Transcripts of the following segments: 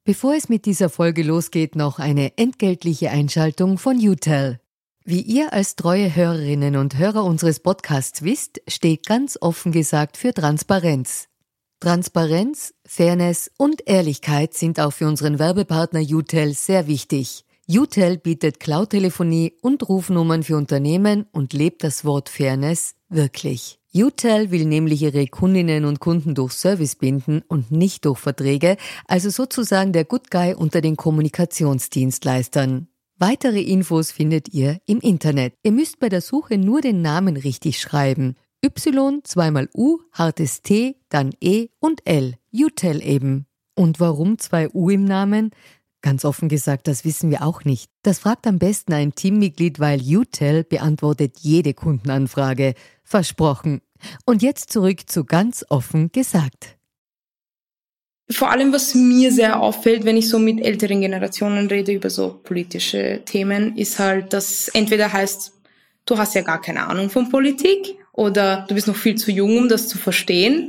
Bevor es mit dieser Folge losgeht, noch eine entgeltliche Einschaltung von UTEL. Wie ihr als treue Hörerinnen und Hörer unseres Podcasts wisst, steht ganz offen gesagt für Transparenz. Transparenz, Fairness und Ehrlichkeit sind auch für unseren Werbepartner UTEL sehr wichtig. UTEL bietet Cloud-Telefonie und Rufnummern für Unternehmen und lebt das Wort Fairness wirklich. UTEL will nämlich ihre Kundinnen und Kunden durch Service binden und nicht durch Verträge, also sozusagen der Good Guy unter den Kommunikationsdienstleistern. Weitere Infos findet ihr im Internet. Ihr müsst bei der Suche nur den Namen richtig schreiben. Y, zweimal U, hartes T, dann E und L. UTEL eben. Und warum 2 U im Namen? Ganz offen gesagt, das wissen wir auch nicht. Das fragt am besten ein Teammitglied, weil UTEL beantwortet jede Kundenanfrage. Versprochen. Und jetzt zurück zu ganz offen gesagt. Vor allem, was mir sehr auffällt, wenn ich so mit älteren Generationen rede über so politische Themen, ist halt, dass entweder heißt, du hast ja gar keine Ahnung von Politik oder du bist noch viel zu jung, um das zu verstehen.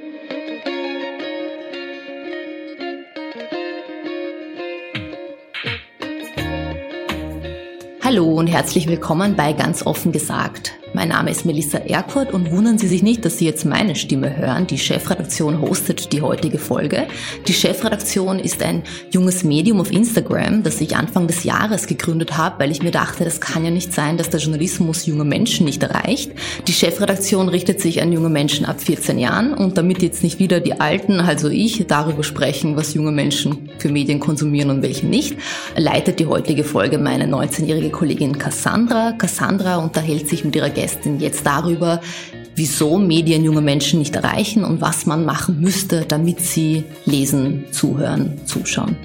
Hallo und herzlich willkommen bei Ganz offen gesagt. Mein Name ist Melissa Erkurt und wundern Sie sich nicht, dass Sie jetzt meine Stimme hören. Die Chefredaktion hostet die heutige Folge. Die Chefredaktion ist ein junges Medium auf Instagram, das ich Anfang des Jahres gegründet habe, weil ich mir dachte, das kann ja nicht sein, dass der Journalismus junge Menschen nicht erreicht. Die Chefredaktion richtet sich an junge Menschen ab 14 Jahren und damit jetzt nicht wieder die Alten, also ich, darüber sprechen, was junge Menschen für Medien konsumieren und welche nicht, leitet die heutige Folge meine 19-jährige Kollegin Cassandra. Cassandra unterhält sich mit ihrer Gästin jetzt darüber, wieso Medien junge Menschen nicht erreichen und was man machen müsste, damit sie lesen, zuhören, zuschauen.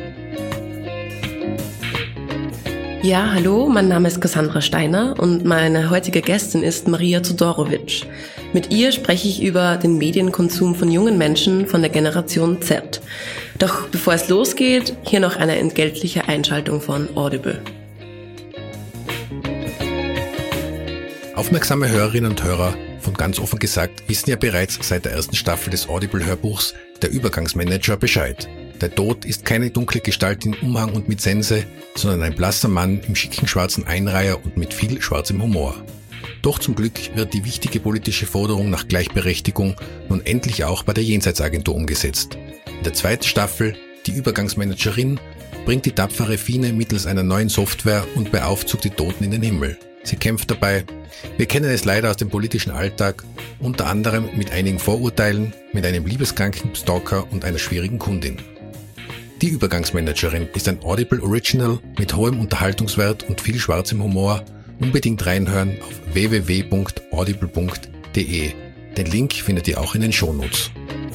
Ja, hallo, mein Name ist Cassandra Steiner und meine heutige Gästin ist Maria Todorovic. Mit ihr spreche ich über den Medienkonsum von jungen Menschen von der Generation Z. Doch bevor es losgeht, hier noch eine entgeltliche Einschaltung von Audible. Aufmerksame Hörerinnen und Hörer von Ganz offen gesagt wissen ja bereits seit der ersten Staffel des Audible-Hörbuchs Der Übergangsmanager Bescheid. Der Tod ist keine dunkle Gestalt in Umhang und mit Sense, sondern ein blasser Mann im schicken schwarzen Einreiher und mit viel schwarzem Humor. Doch zum Glück wird die wichtige politische Forderung nach Gleichberechtigung nun endlich auch bei der Jenseitsagentur umgesetzt. In der 2. Staffel, die Übergangsmanagerin, bringt die tapfere Fine mittels einer neuen Software und beaufzugt die Toten in den Himmel. Sie kämpft dabei. Wir kennen es leider aus dem politischen Alltag, unter anderem mit einigen Vorurteilen, mit einem liebeskranken Stalker und einer schwierigen Kundin. Die Übergangsmanagerin ist ein Audible Original mit hohem Unterhaltungswert und viel schwarzem Humor. Unbedingt reinhören auf www.audible.de. Den Link findet ihr auch in den Shownotes.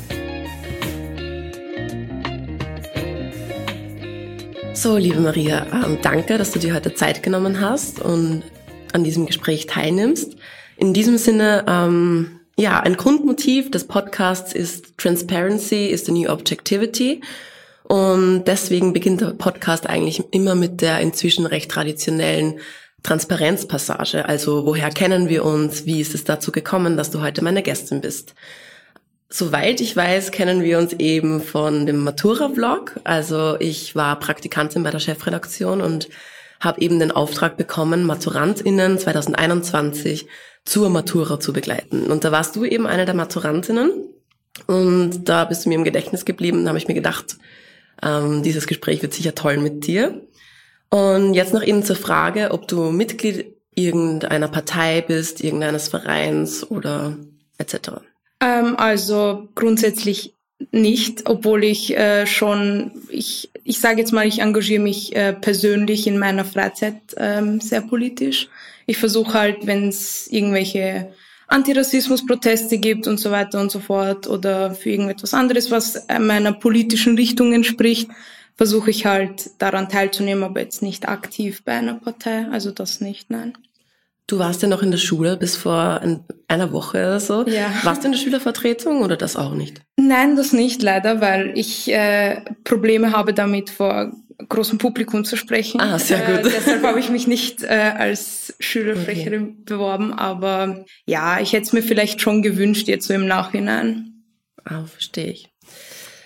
So, liebe Maria, danke, dass du dir heute Zeit genommen hast und an diesem Gespräch teilnimmst. In diesem Sinne, ein Grundmotiv des Podcasts ist Transparency is the new objectivity. Und deswegen beginnt der Podcast eigentlich immer mit der inzwischen recht traditionellen Transparenzpassage. Also, woher kennen wir uns? Wie ist es dazu gekommen, dass du heute meine Gästin bist? Soweit ich weiß, kennen wir uns eben von dem Matura-Vlog. Also ich war Praktikantin bei der Chefredaktion und habe eben den Auftrag bekommen, MaturantInnen 2021 zur Matura zu begleiten. Und da warst du eben eine der Maturantinnen und da bist du mir im Gedächtnis geblieben. Da habe ich mir gedacht, dieses Gespräch wird sicher toll mit dir. Und jetzt noch eben zur Frage, ob du Mitglied irgendeiner Partei bist, irgendeines Vereins oder etc. Also grundsätzlich nicht, obwohl ich ich sage jetzt mal, ich engagiere mich persönlich in meiner Freizeit sehr politisch. Ich versuche halt, wenn es irgendwelche Antirassismus-Proteste gibt und so weiter und so fort oder für irgendetwas anderes, was meiner politischen Richtung entspricht, versuche ich halt daran teilzunehmen, aber jetzt nicht aktiv bei einer Partei, also das nicht, nein. Du warst ja noch in der Schule bis vor einer Woche oder so. Ja. Warst du in der Schülervertretung oder das auch nicht? Nein, das nicht, leider, weil ich Probleme habe damit, vor großem Publikum zu sprechen. Ah, sehr gut. Deshalb habe ich mich nicht als Schülersprecherin beworben, aber ja, ich hätte es mir vielleicht schon gewünscht, jetzt so im Nachhinein. Ah, verstehe ich.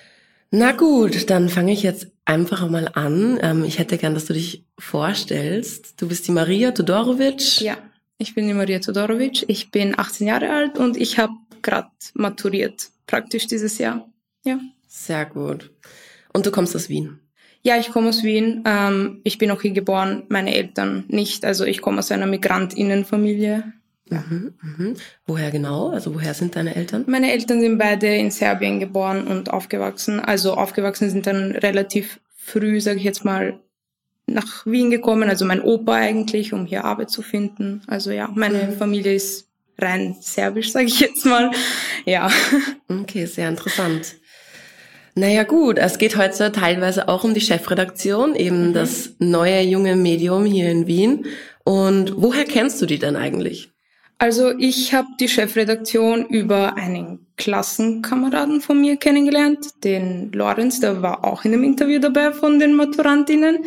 Na gut, dann fange ich jetzt einfach mal an. Ich hätte gern, dass du dich vorstellst. Du bist die Maria Todorovic. Ja, ich bin die Maria Todorovic. Ich bin 18 Jahre alt und ich habe gerade maturiert, praktisch dieses Jahr. Ja. Sehr gut. Und du kommst aus Wien? Ja, ich komme aus Wien. Ich bin auch hier geboren, meine Eltern nicht. Also ich komme aus einer MigrantInnenfamilie. Ja. Woher genau? Also woher sind deine Eltern? Meine Eltern sind beide in Serbien geboren und aufgewachsen. Also aufgewachsen sind dann relativ früh, sage ich jetzt mal, nach Wien gekommen. Also mein Opa eigentlich, um hier Arbeit zu finden. Also ja, meine Familie ist rein serbisch, sage ich jetzt mal. Ja. Okay, sehr interessant. Naja gut, es geht heute teilweise auch um die Chefredaktion, eben das neue junge Medium hier in Wien. Und woher kennst du die denn eigentlich? Also ich habe die Chefredaktion über einen Klassenkameraden von mir kennengelernt, den Lorenz, der war auch in einem Interview dabei von den Maturantinnen.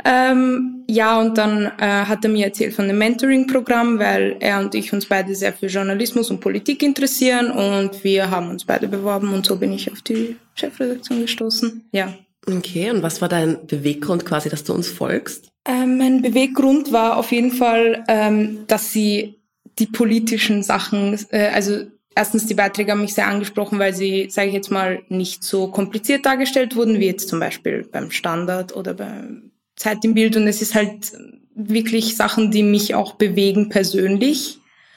Ja, und dann hat er mir erzählt von dem Mentoring-Programm, weil er und ich uns beide sehr für Journalismus und Politik interessieren und wir haben uns beide beworben und so bin ich auf die Chefredaktion gestoßen. Ja. Okay, und was war dein Beweggrund quasi, dass du uns folgst? Mein Beweggrund war auf jeden Fall, dass sie die politischen Sachen, also erstens die Beiträge haben mich sehr angesprochen, weil sie, sage ich jetzt mal, nicht so kompliziert dargestellt wurden, wie jetzt zum Beispiel beim Standard oder beim Zeit im Bild. Und es ist halt wirklich Sachen, die mich auch bewegen persönlich.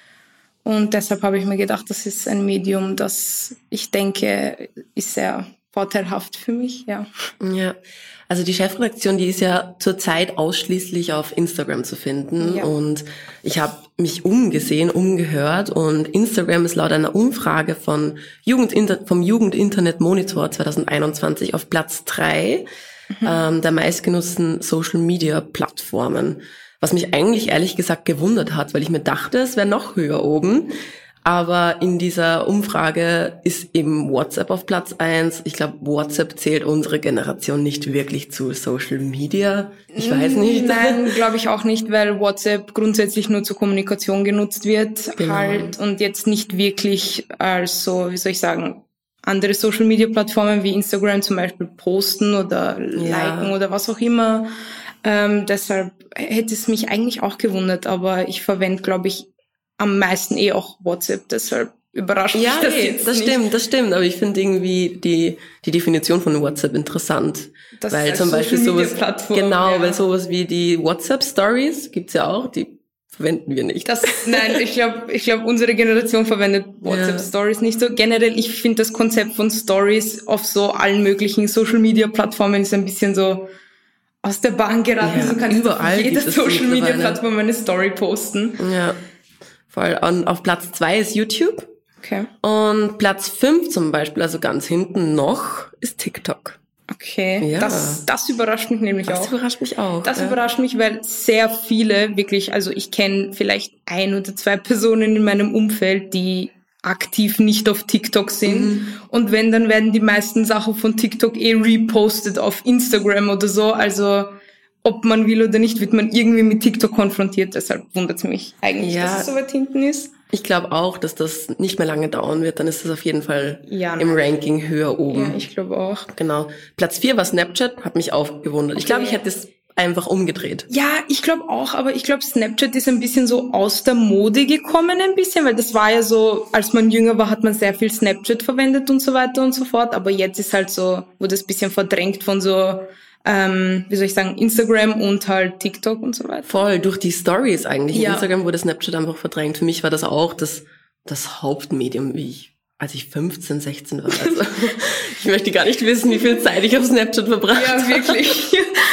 Und deshalb habe ich mir gedacht, das ist ein Medium, das ich denke, ist sehr vorteilhaft für mich, ja. Ja. Also die Chefredaktion, die ist ja zurzeit ausschließlich auf Instagram zu finden. Ja. Und ich habe mich umgehört und Instagram ist laut einer Umfrage vom Jugendinternet Monitor 2021 auf Platz 3 der meistgenutzten Social-Media-Plattformen. Was mich eigentlich ehrlich gesagt gewundert hat, weil ich mir dachte, es wäre noch höher oben. Aber in dieser Umfrage ist eben WhatsApp auf Platz 1. Ich glaube, WhatsApp zählt unsere Generation nicht wirklich zu Social Media. Ich weiß nicht. Nein, glaube ich auch nicht, weil WhatsApp grundsätzlich nur zur Kommunikation genutzt wird, genau. Halt, und jetzt nicht wirklich als so, wie soll ich sagen, andere Social Media Plattformen wie Instagram zum Beispiel posten oder liken oder was auch immer. Deshalb hätte es mich eigentlich auch gewundert, aber ich verwende, glaube ich, am meisten auch WhatsApp, deshalb überrascht mich das jetzt nicht. Das stimmt, aber ich finde irgendwie die Definition von WhatsApp interessant. Das weil zum Beispiel sowas, weil sowas wie die WhatsApp-Stories gibt's ja auch, die verwenden wir nicht. Nein, ich glaube, unsere Generation verwendet WhatsApp-Stories nicht so. Generell, ich finde das Konzept von Stories auf so allen möglichen Social-Media-Plattformen ist ein bisschen so aus der Bahn geraten. Ja, so kann überall jede Social-Media-Plattform eine Story posten. Ja. Voll. Und auf Platz 2 ist YouTube. Okay. Und Platz 5 zum Beispiel, also ganz hinten noch, ist TikTok. Okay. Ja. Das überrascht mich nämlich auch. Das überrascht mich auch. Das überrascht mich, weil sehr viele wirklich, also ich kenne vielleicht 1 oder 2 Personen in meinem Umfeld, die aktiv nicht auf TikTok sind. Und wenn, dann werden die meisten Sachen von TikTok repostet auf Instagram oder so. Also ob man will oder nicht, wird man irgendwie mit TikTok konfrontiert. Deshalb wundert es mich eigentlich, dass es so weit hinten ist. Ich glaube auch, dass das nicht mehr lange dauern wird. Dann ist das auf jeden Fall im Ranking höher oben. Ja, ich glaube auch. Genau. Platz 4 war Snapchat, hat mich auch gewundert. Ich glaube, ich hätte es einfach umgedreht. Ja, ich glaube auch, aber ich glaube, Snapchat ist ein bisschen so aus der Mode gekommen ein bisschen, weil das war ja so, als man jünger war, hat man sehr viel Snapchat verwendet und so weiter und so fort. Aber jetzt ist halt so, wurde es ein bisschen verdrängt von so wie soll ich sagen, Instagram und halt TikTok und so weiter. Voll, durch die Stories eigentlich. Ja. Instagram wurde Snapchat einfach verdrängt. Für mich war das auch das Hauptmedium, als ich 15, 16 war. Also, ich möchte gar nicht wissen, wie viel Zeit ich auf Snapchat verbracht habe. Ja, wirklich.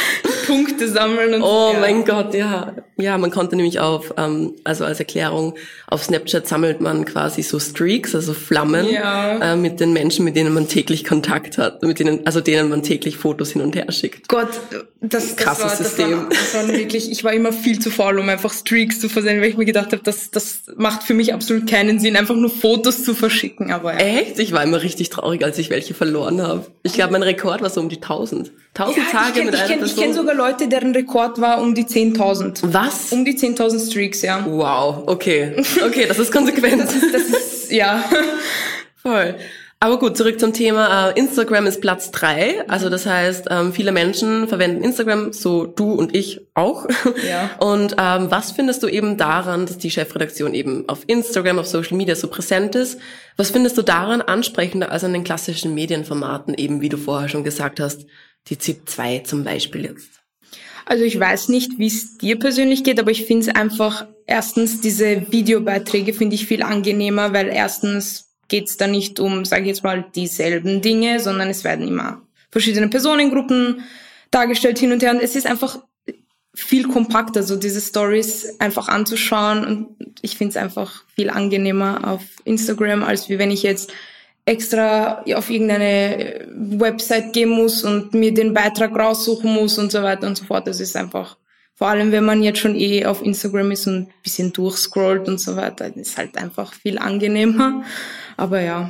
Punkte sammeln und so. Oh mein Gott, ja. Ja, man konnte nämlich also als Erklärung, auf Snapchat sammelt man quasi so Streaks, also Flammen, mit den Menschen, mit denen man täglich Kontakt hat, denen man täglich Fotos hin und her schickt. Gott, das System. Das war wirklich, ich war immer viel zu faul, um einfach Streaks zu versenden, weil ich mir gedacht habe, das macht für mich absolut keinen Sinn, einfach nur Fotos zu verschicken, aber ja. Echt? Ich war immer richtig traurig, als ich welche verloren habe. Ich glaube, mein Rekord war so um die 1000. 1000 Tage mit einer Person. Ich kenne sogar Leute, deren Rekord war um die 10.000. Was? Um die 10.000 Streaks, ja. Wow, okay. Okay, das ist konsequent. Das ist ja. Voll. Aber gut, zurück zum Thema. Instagram ist Platz 3. Also das heißt, viele Menschen verwenden Instagram, so du und ich auch. Ja. Und was findest du eben daran, dass die Chefredaktion eben auf Instagram, auf Social Media so präsent ist? Was findest du daran ansprechender als an den klassischen Medienformaten, eben wie du vorher schon gesagt hast, die ZIP 2 zum Beispiel jetzt? Also ich weiß nicht, wie es dir persönlich geht, aber ich finde es einfach, erstens, diese Videobeiträge finde ich viel angenehmer, weil erstens geht es da nicht um, sage ich jetzt mal, dieselben Dinge, sondern es werden immer verschiedene Personengruppen dargestellt hin und her. Und es ist einfach viel kompakter, so diese Stories einfach anzuschauen. Und ich finde es einfach viel angenehmer auf Instagram, als wie wenn ich jetzt extra auf irgendeine Website gehen muss und mir den Beitrag raussuchen muss und so weiter und so fort. Das ist einfach, vor allem wenn man jetzt schon auf Instagram ist und ein bisschen durchscrollt und so weiter, ist halt einfach viel angenehmer. Aber ja,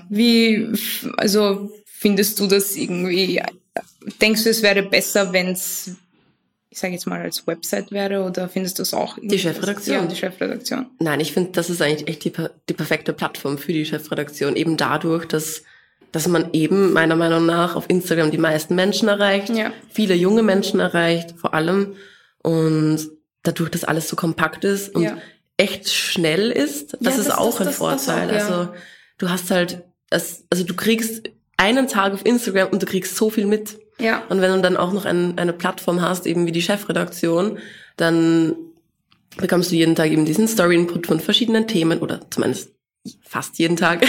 also findest du das irgendwie, denkst du, es wäre besser, wenn es, ich sage jetzt mal, als Website wäre, oder findest du es auch? Die Chefredaktion? Ja, die Chefredaktion. Nein, ich finde, das ist eigentlich echt die perfekte Plattform für die Chefredaktion. Eben dadurch, dass man eben meiner Meinung nach auf Instagram die meisten Menschen erreicht, viele junge Menschen erreicht, vor allem. Und dadurch, dass alles so kompakt ist und echt schnell ist, das ist auch ein Vorteil. Das auch, Also du hast halt, du kriegst einen Tag auf Instagram und du kriegst so viel mit. Ja. Und wenn du dann auch noch eine Plattform hast, eben wie die Chefredaktion, dann bekommst du jeden Tag eben diesen Story-Input von verschiedenen Themen, oder zumindest fast jeden Tag.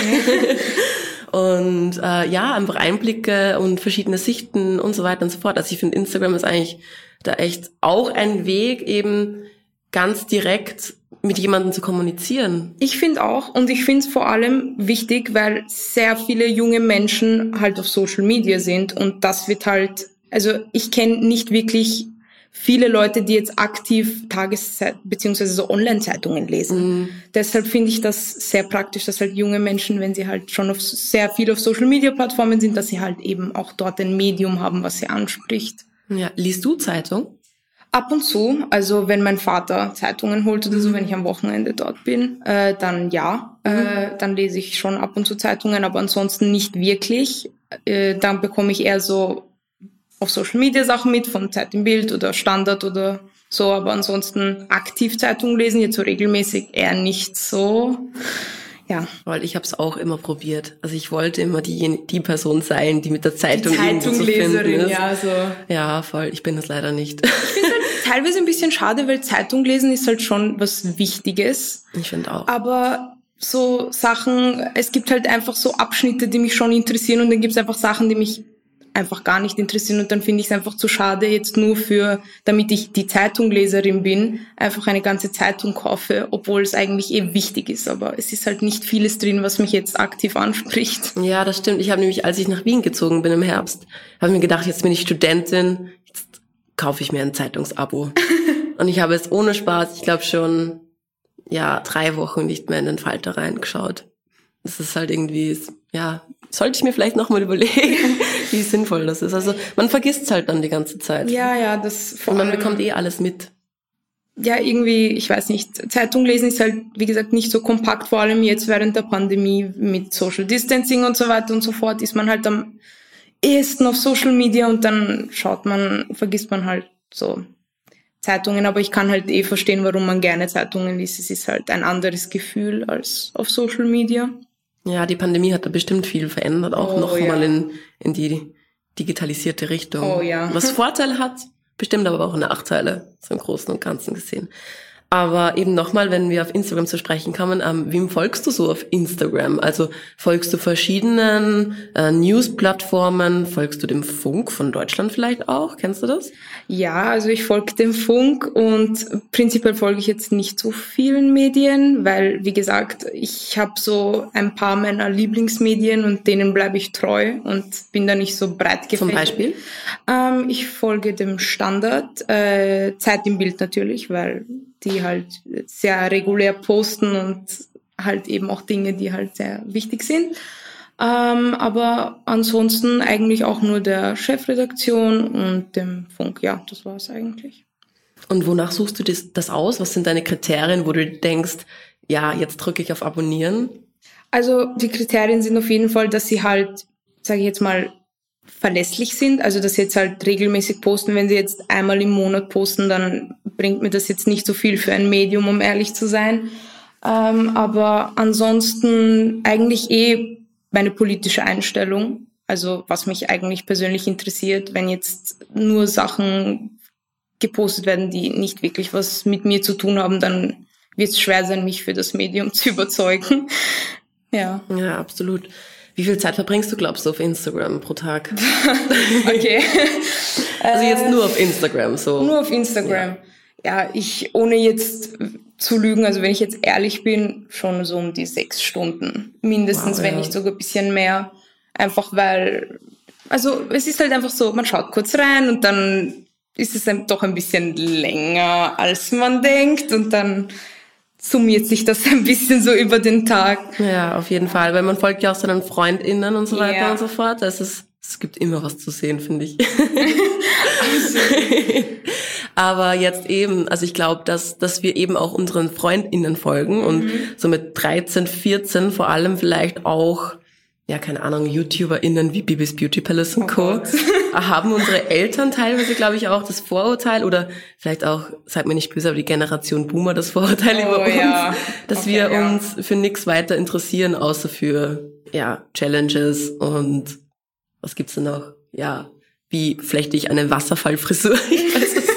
Und einfach Einblicke und verschiedene Sichten und so weiter und so fort. Also ich finde, Instagram ist eigentlich da echt auch ein Weg, eben ganz direkt mit jemandem zu kommunizieren. Ich finde auch, und ich finde es vor allem wichtig, weil sehr viele junge Menschen halt auf Social Media sind, und das wird halt, also ich kenne nicht wirklich viele Leute, die jetzt aktiv beziehungsweise so Online-Zeitungen lesen. Deshalb finde ich das sehr praktisch, dass halt junge Menschen, wenn sie halt schon sehr viel auf Social Media Plattformen sind, dass sie halt eben auch dort ein Medium haben, was sie anspricht. Ja, liest du Zeitung? Ab und zu, also wenn mein Vater Zeitungen holt oder so, wenn ich am Wochenende dort bin, dann dann lese ich schon ab und zu Zeitungen, aber ansonsten nicht wirklich. Dann bekomme ich eher so auf Social Media Sachen mit, von Zeit im Bild oder Standard oder so, aber ansonsten aktiv Zeitungen lesen, jetzt so regelmäßig eher nicht so. Ja. Weil ich habe es auch immer probiert. Also ich wollte immer die Person sein, die mit der Zeitung irgendwo zu finden ist. Ja, so. Ja, voll. Ich bin das leider nicht. Ich finde halt teilweise ein bisschen schade, weil Zeitung lesen ist halt schon was Wichtiges. Ich finde auch. Aber so Sachen, es gibt halt einfach so Abschnitte, die mich schon interessieren, und dann gibt es einfach Sachen, die mich einfach gar nicht interessieren, und dann finde ich es einfach zu schade, jetzt nur damit ich die Zeitungleserin bin, einfach eine ganze Zeitung kaufe, obwohl es eigentlich wichtig ist, aber es ist halt nicht vieles drin, was mich jetzt aktiv anspricht. Ja, das stimmt. Ich habe nämlich, als ich nach Wien gezogen bin im Herbst, habe mir gedacht, jetzt bin ich Studentin, jetzt kaufe ich mir ein Zeitungsabo. Und ich habe es ohne Spaß, ich glaube schon, 3 Wochen nicht mehr in den Falter reingeschaut. Das ist halt irgendwie, sollte ich mir vielleicht nochmal überlegen, wie sinnvoll das ist. Also man vergisst es halt dann die ganze Zeit. Ja, das und man bekommt alles mit. Ja, irgendwie, ich weiß nicht, Zeitung lesen ist halt, wie gesagt, nicht so kompakt, vor allem jetzt während der Pandemie mit Social Distancing und so weiter und so fort, ist man halt am ehesten auf Social Media, und dann vergisst man halt so Zeitungen, aber ich kann halt verstehen, warum man gerne Zeitungen liest. Es ist halt ein anderes Gefühl als auf Social Media. Ja, die Pandemie hat da bestimmt viel verändert, auch mal in die digitalisierte Richtung. Oh ja. Was Vorteile hat, bestimmt aber auch Nachteile, so im Großen und Ganzen gesehen. Aber eben nochmal, wenn wir auf Instagram zu sprechen kommen, wem folgst du so auf Instagram? Also folgst du verschiedenen News-Plattformen? Folgst du dem Funk von Deutschland vielleicht auch? Kennst du das? Ja, also ich folge dem Funk, und prinzipiell folge ich jetzt nicht so vielen Medien, weil, wie gesagt, ich habe so ein paar meiner Lieblingsmedien und denen bleibe ich treu und bin da nicht so breit gefächert. Zum Beispiel? Ich folge dem Standard, Zeit im Bild natürlich, weil die halt sehr regulär posten und halt eben auch Dinge, die halt sehr wichtig sind. Aber ansonsten eigentlich auch nur der Chefredaktion und dem Funk. Ja, das war's eigentlich. Und wonach suchst du das aus? Was sind deine Kriterien, wo du denkst, ja, jetzt drücke ich auf Abonnieren? Also die Kriterien sind auf jeden Fall, dass sie halt, sage ich jetzt mal, verlässlich sind. Also dass sie jetzt halt regelmäßig posten. Wenn sie jetzt einmal im Monat posten, dann bringt mir das jetzt nicht so viel für ein Medium, um ehrlich zu sein. Aber ansonsten eigentlich meine politische Einstellung. Also was mich eigentlich persönlich interessiert, wenn jetzt nur Sachen gepostet werden, die nicht wirklich was mit mir zu tun haben, dann wird es schwer sein, mich für das Medium zu überzeugen. Ja, absolut. Wie viel Zeit verbringst du, glaubst du, auf Instagram pro Tag? Okay. Also jetzt nur auf Instagram, so. Nur auf Instagram. Ja, ohne jetzt zu lügen, also wenn ich jetzt ehrlich bin, schon so um die 6 Stunden. Mindestens, wenn nicht sogar ein bisschen mehr. Einfach weil, also es ist halt einfach so, man schaut kurz rein und dann ist es dann doch ein bisschen länger, als man denkt, und dann summiert sich das ein bisschen so über den Tag. Ja, auf jeden Fall, weil man folgt ja auch seinen FreundInnen und so weiter und so fort. Es gibt immer was zu sehen, finde ich. Aber jetzt eben, also ich glaube, dass wir eben auch unseren FreundInnen folgen und so mit 13, 14 vor allem vielleicht auch, ja, keine Ahnung, YouTuberInnen wie Bibis Beauty Palace und Co. haben unsere Eltern teilweise, glaube ich, auch das Vorurteil oder vielleicht auch, seid mir nicht böse, aber die Generation Boomer das Vorurteil über uns, dass wir uns für nichts weiter interessieren, außer für, Challenges und was gibt's denn noch? Ja, wie flechte ich eine Wasserfallfrisur? Ich weiß es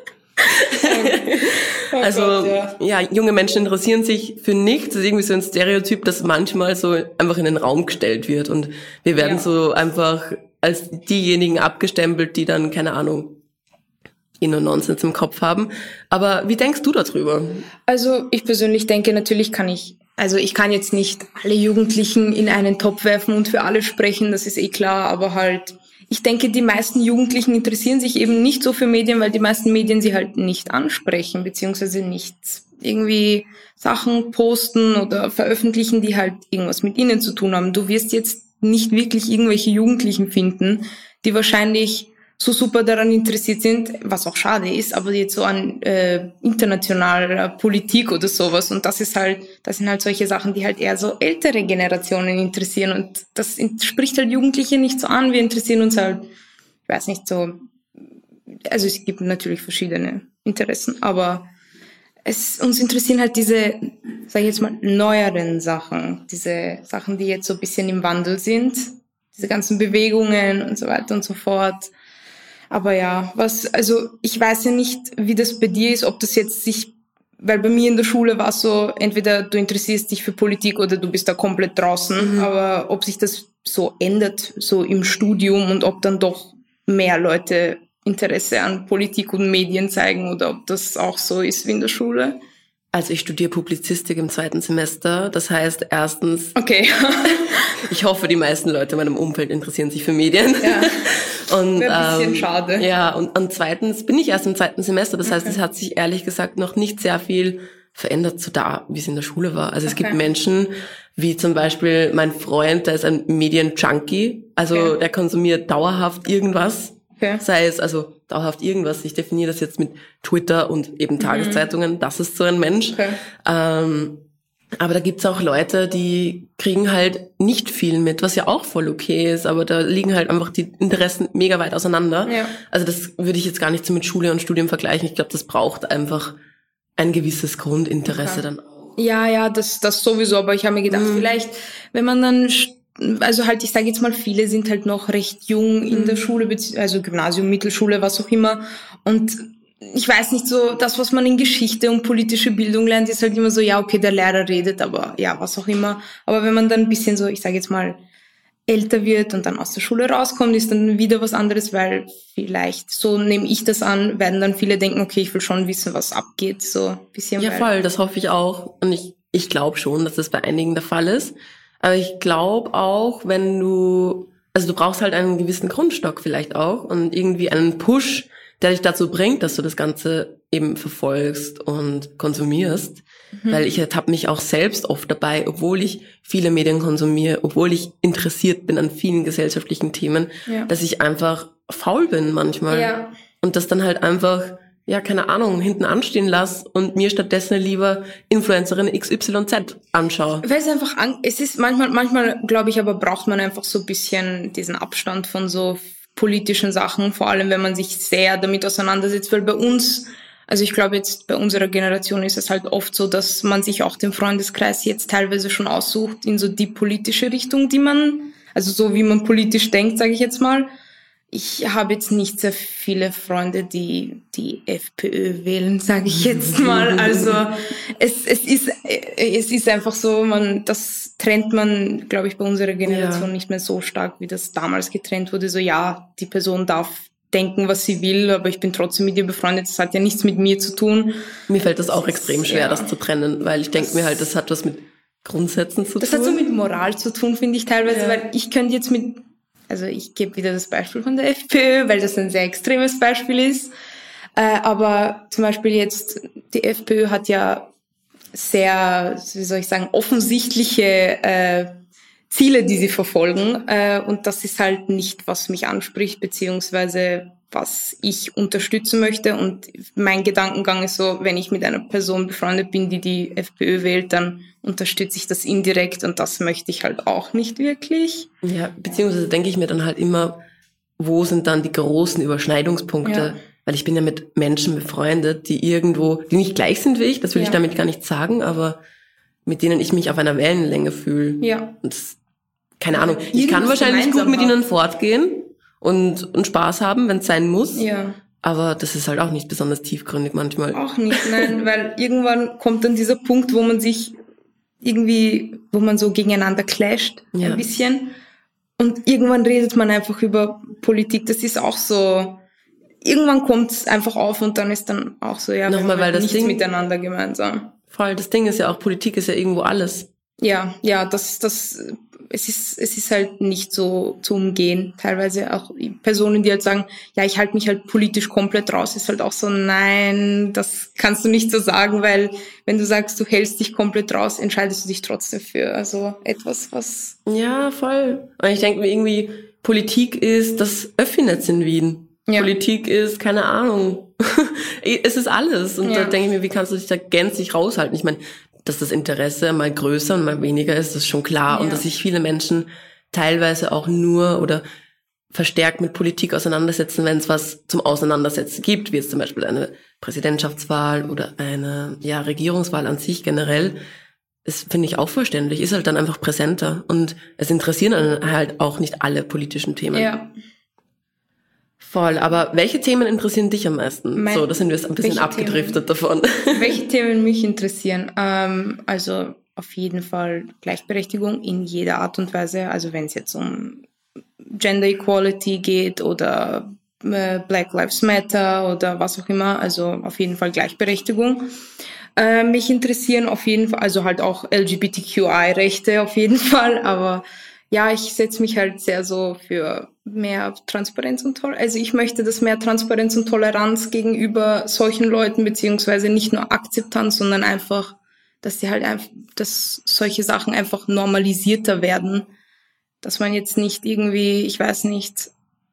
nicht. Junge Menschen interessieren sich für nichts. Das ist irgendwie so ein Stereotyp, das manchmal so einfach in den Raum gestellt wird. Und wir werden so einfach als diejenigen abgestempelt, die dann, keine Ahnung, nur Nonsens im Kopf haben. Aber wie denkst du darüber? Also ich persönlich denke, natürlich ich kann jetzt nicht alle Jugendlichen in einen Topf werfen und für alle sprechen, das ist klar, aber halt, ich denke, die meisten Jugendlichen interessieren sich eben nicht so für Medien, weil die meisten Medien sie halt nicht ansprechen, beziehungsweise nicht irgendwie Sachen posten oder veröffentlichen, die halt irgendwas mit ihnen zu tun haben. Du wirst jetzt nicht wirklich irgendwelche Jugendlichen finden, die wahrscheinlich so super daran interessiert sind, was auch schade ist, aber jetzt so an internationaler Politik oder sowas. Und das sind halt solche Sachen, die halt eher so ältere Generationen interessieren. Und das spricht halt Jugendliche nicht so an. Wir interessieren uns halt, ich weiß nicht, so, also es gibt natürlich verschiedene Interessen, aber uns interessieren halt diese, sag ich jetzt mal, neueren Sachen, diese Sachen, die jetzt so ein bisschen im Wandel sind, diese ganzen Bewegungen und so weiter und so fort. Aber also ich weiß ja nicht, wie das bei dir ist, ob das jetzt weil bei mir in der Schule war es so, entweder du interessierst dich für Politik oder du bist da komplett draußen, aber ob sich das so ändert, so im Studium, und ob dann doch mehr Leute Interesse an Politik und Medien zeigen oder ob das auch so ist wie in der Schule. Also ich studiere Publizistik im 2. Semester, das heißt erstens, okay. Ich hoffe, die meisten Leute in meinem Umfeld interessieren sich für Medien. Ja. Und wäre ein bisschen schade. Ja, und zweitens bin ich erst im 2. Semester, das heißt, es hat sich ehrlich gesagt noch nicht sehr viel verändert zu da, wie es in der Schule war. Also es gibt Menschen, wie zum Beispiel mein Freund, der ist ein Medien-Junkie, also der konsumiert dauerhaft irgendwas. Okay. Sei es also dauerhaft irgendwas. Ich definiere das jetzt mit Twitter und eben Tageszeitungen. Das ist so ein Mensch. Okay. Aber da gibt's auch Leute, die kriegen halt nicht viel mit, was ja auch voll okay ist. Aber da liegen halt einfach die Interessen mega weit auseinander. Ja. Also das würde ich jetzt gar nicht so mit Schule und Studium vergleichen. Ich glaube, das braucht einfach ein gewisses Grundinteresse dann auch. Ja, das sowieso. Aber ich habe mir gedacht, vielleicht, wenn man dann... Also halt, ich sage jetzt mal, viele sind halt noch recht jung in der Schule, also Gymnasium, Mittelschule, was auch immer. Und ich weiß nicht, so das, was man in Geschichte und politische Bildung lernt, ist halt immer so, ja, okay, der Lehrer redet, aber ja, was auch immer. Aber wenn man dann ein bisschen so, ich sage jetzt mal, älter wird und dann aus der Schule rauskommt, ist dann wieder was anderes, weil vielleicht, so nehme ich das an, werden dann viele denken, okay, ich will schon wissen, was abgeht, so ein bisschen. Ja, voll, das hoffe ich auch. Und ich glaube schon, dass das bei einigen der Fall ist. Aber ich glaube auch, du brauchst halt einen gewissen Grundstock vielleicht auch und irgendwie einen Push, der dich dazu bringt, dass du das Ganze eben verfolgst und konsumierst. Weil ich ertappe mich auch selbst oft dabei, obwohl ich viele Medien konsumiere, obwohl ich interessiert bin an vielen gesellschaftlichen Themen, dass ich einfach faul bin manchmal. Ja. Und das dann halt einfach keine Ahnung, hinten anstehen lasse und mir stattdessen lieber Influencerin XYZ anschaue. Weil es einfach, es ist manchmal glaube ich, aber braucht man einfach so ein bisschen diesen Abstand von so politischen Sachen, vor allem wenn man sich sehr damit auseinandersetzt, weil bei uns, also ich glaube jetzt bei unserer Generation ist es halt oft so, dass man sich auch den Freundeskreis jetzt teilweise schon aussucht in so die politische Richtung, die man, also so wie man politisch denkt, sage ich jetzt mal. Ich habe jetzt nicht sehr viele Freunde, die FPÖ wählen, sage ich jetzt mal. Also es ist einfach so, das trennt man, glaube ich, bei unserer Generation nicht mehr so stark, wie das damals getrennt wurde. So ja, die Person darf denken, was sie will, aber ich bin trotzdem mit ihr befreundet. Das hat ja nichts mit mir zu tun. Mir fällt das auch extrem schwer, das zu trennen, weil ich denke mir halt, das hat was mit Grundsätzen zu tun. Das hat so mit Moral zu tun, finde ich teilweise, weil ich könnte jetzt also ich gebe wieder das Beispiel von der FPÖ, weil das ein sehr extremes Beispiel ist. Aber zum Beispiel jetzt, die FPÖ hat ja sehr, wie soll ich sagen, offensichtliche Ziele, die sie verfolgen. Und das ist halt nicht, was mich anspricht, beziehungsweise was ich unterstützen möchte. Und mein Gedankengang ist so, wenn ich mit einer Person befreundet bin, die FPÖ wählt, dann unterstütze ich das indirekt und das möchte ich halt auch nicht wirklich. Ja, beziehungsweise denke ich mir dann halt immer, wo sind dann die großen Überschneidungspunkte? Ja. Weil ich bin ja mit Menschen befreundet, die nicht gleich sind wie ich, das will ich damit gar nicht sagen, aber mit denen ich mich auf einer Wellenlänge fühle. Ja. Und keine Ahnung, ich kann wahrscheinlich gut mit ihnen fortgehen und Spaß haben, wenn es sein muss. Ja. Aber das ist halt auch nicht besonders tiefgründig manchmal. Auch nicht, nein, weil irgendwann kommt dann dieser Punkt, wo man so gegeneinander clasht, ein bisschen. Und irgendwann redet man einfach über Politik. Das ist auch so, irgendwann kommt es einfach auf und dann ist dann auch so, ja, nochmal, weil das nichts Ding, miteinander gemeinsam. Voll, das Ding ist ja auch, Politik ist ja irgendwo alles. Ja, es ist halt nicht so zu umgehen. Teilweise auch Personen, die halt sagen, ja, ich halte mich halt politisch komplett raus, ist halt auch so, nein, das kannst du nicht so sagen, weil wenn du sagst, du hältst dich komplett raus, entscheidest du dich trotzdem für etwas, was... Ja, voll. Und ich denke mir irgendwie, Politik ist das Öffinetz in Wien. Ja. Politik ist, keine Ahnung, es ist alles. Und da denke ich mir, wie kannst du dich da gänzlich raushalten? Ich meine, dass das Interesse mal größer und mal weniger ist, ist schon klar. Ja. Und dass sich viele Menschen teilweise auch nur oder verstärkt mit Politik auseinandersetzen, wenn es was zum Auseinandersetzen gibt, wie jetzt zum Beispiel eine Präsidentschaftswahl oder eine Regierungswahl an sich generell. Das finde ich auch verständlich, ist halt dann einfach präsenter. Und es interessieren halt auch nicht alle politischen Themen. Ja. Voll, aber welche Themen interessieren dich am meisten? So, da sind wir jetzt ein bisschen abgedriftet davon. Welche Themen mich interessieren? Also auf jeden Fall Gleichberechtigung in jeder Art und Weise. Also wenn es jetzt um Gender Equality geht oder Black Lives Matter oder was auch immer. Also auf jeden Fall Gleichberechtigung. Mich interessieren auf jeden Fall, also halt auch LGBTQI-Rechte auf jeden Fall, aber ja, ich setze mich halt sehr so für mehr Transparenz und Toleranz. Also ich möchte, dass mehr Transparenz und Toleranz gegenüber solchen Leuten, beziehungsweise nicht nur Akzeptanz, sondern einfach, dass dass solche Sachen einfach normalisierter werden. Dass man jetzt nicht irgendwie, ich weiß nicht,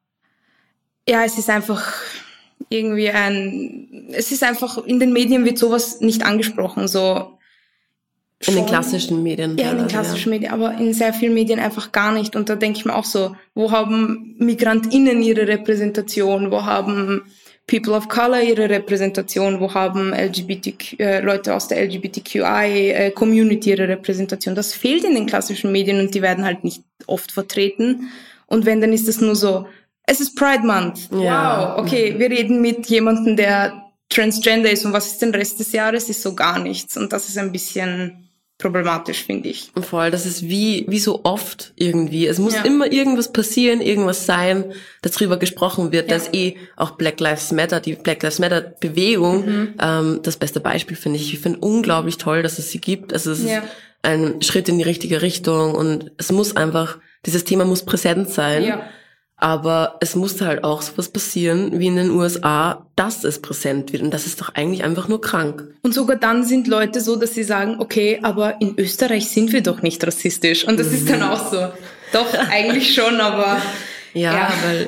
es ist einfach irgendwie es ist einfach, in den Medien wird sowas nicht angesprochen, so. In den klassischen Medien. Ja, in den klassischen Medien, aber in sehr vielen Medien einfach gar nicht. Und da denke ich mir auch so, wo haben MigrantInnen ihre Repräsentation? Wo haben People of Color ihre Repräsentation? Wo haben Leute aus der LGBTQI-Community ihre Repräsentation? Das fehlt in den klassischen Medien und die werden halt nicht oft vertreten. Und wenn, dann ist es nur so, es ist Pride Month. Ja. Wow, okay, wir reden mit jemandem, der Transgender ist und was ist den Rest des Jahres? Ist so gar nichts. Und das ist ein bisschen problematisch, finde ich. Voll, das ist wie so oft irgendwie. Es muss immer irgendwas passieren, irgendwas sein, dass darüber gesprochen wird. Ja. Da ist auch Black Lives Matter, die Black Lives Matter Bewegung, das beste Beispiel, finde ich. Ich finde unglaublich toll, dass es sie gibt. Es ist ein Schritt in die richtige Richtung und es muss einfach, dieses Thema muss präsent sein. Ja. Aber es musste halt auch sowas passieren wie in den USA, dass es präsent wird. Und das ist doch eigentlich einfach nur krank. Und sogar dann sind Leute so, dass sie sagen, okay, aber in Österreich sind wir doch nicht rassistisch. Und das ist dann auch so. Doch, eigentlich schon, aber... Ja, weil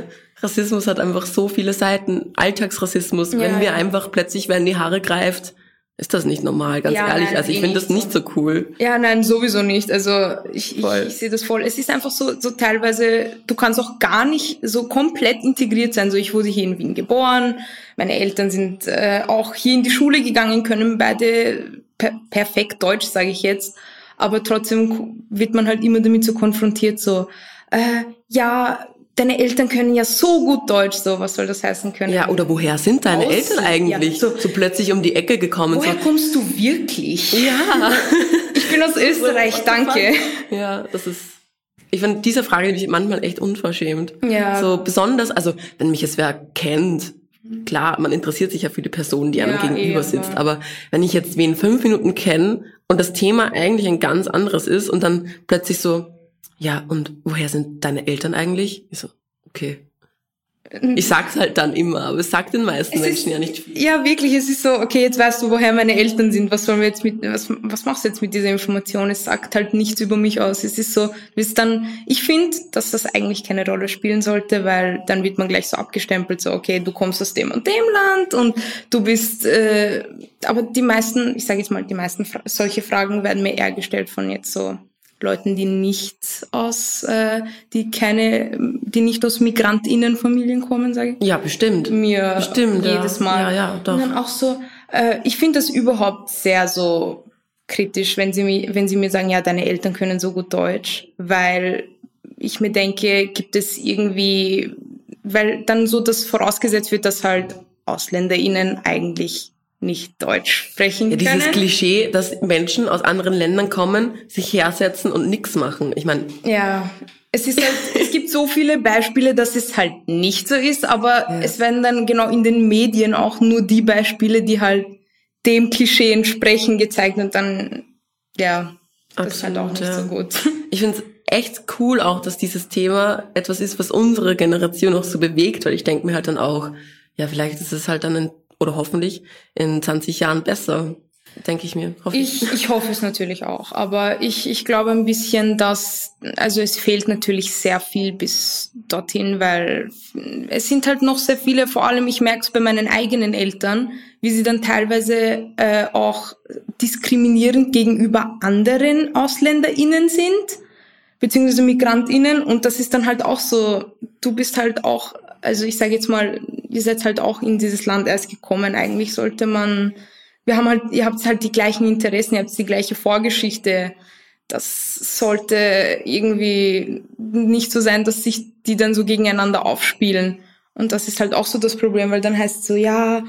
Rassismus hat einfach so viele Seiten. Alltagsrassismus, wenn wir einfach plötzlich, wenn die Haare greift, ist das nicht normal, ganz ehrlich. Nein, also ich finde das nicht so cool. Ja, nein, sowieso nicht. Also ich sehe das voll. Es ist einfach so teilweise, du kannst auch gar nicht so komplett integriert sein. So, ich wurde hier in Wien geboren, meine Eltern sind auch hier in die Schule gegangen, können beide perfekt Deutsch, sage ich jetzt. Aber trotzdem wird man halt immer damit so konfrontiert, so, ja, deine Eltern können ja so gut Deutsch, so, was soll das heißen können? Ja, oder woher sind deine Eltern eigentlich? Ja, so plötzlich um die Ecke gekommen. Woher kommst du wirklich? Ja. Ich bin aus Österreich, danke. Ja, ich finde diese Frage nämlich manchmal echt unverschämt. Ja. So besonders, also wenn mich jetzt wer kennt, klar, man interessiert sich ja für die Person, die einem gegenüber sitzt, aber wenn ich jetzt wen 5 Minuten kenne und das Thema eigentlich ein ganz anderes ist und dann plötzlich so, ja, und woher sind deine Eltern eigentlich? Ich so, okay. Ich sag's halt dann immer, aber es sagt den meisten Menschen ja nicht viel. Ja, wirklich, es ist so, okay, jetzt weißt du, woher meine Eltern sind, was machst du jetzt mit dieser Information? Es sagt halt nichts über mich aus. Es ist so, ich finde, dass das eigentlich keine Rolle spielen sollte, weil dann wird man gleich so abgestempelt, so, okay, du kommst aus dem und dem Land und du bist, aber die meisten solche Fragen werden mir eher gestellt von jetzt so Leuten, die nicht aus MigrantInnenfamilien kommen, sage ich. Ja, bestimmt. Jedes Mal. Ja, doch. Und dann auch so, ich finde das überhaupt sehr so kritisch, wenn sie mir sagen, ja, deine Eltern können so gut Deutsch, weil ich mir denke, gibt es irgendwie, weil dann so das vorausgesetzt wird, dass halt AusländerInnen eigentlich nicht Deutsch sprechen können. Ja, dieses Klischee, dass Menschen aus anderen Ländern kommen, sich hersetzen und nichts machen. Ich meine... Ja, es gibt so viele Beispiele, dass es halt nicht so ist, aber es werden dann genau in den Medien auch nur die Beispiele, die halt dem Klischee entsprechen, gezeigt und dann, ja, das ist halt auch nicht so gut. Ich finde es echt cool auch, dass dieses Thema etwas ist, was unsere Generation auch so bewegt, weil ich denke mir halt dann auch, ja, vielleicht ist es halt dann oder hoffentlich in 20 Jahren besser, denke ich mir. Ich hoffe es natürlich auch, aber ich glaube ein bisschen, es fehlt natürlich sehr viel bis dorthin, weil es sind halt noch sehr viele, vor allem ich merke es bei meinen eigenen Eltern, wie sie dann teilweise auch diskriminierend gegenüber anderen AusländerInnen sind, beziehungsweise MigrantInnen, und das ist dann halt auch so, du bist halt auch, also ich sage jetzt mal, ihr seid halt auch in dieses Land erst gekommen. Eigentlich sollte ihr habt halt die gleichen Interessen, ihr habt die gleiche Vorgeschichte. Das sollte irgendwie nicht so sein, dass sich die dann so gegeneinander aufspielen. Und das ist halt auch so das Problem, weil dann heißt es so, ja,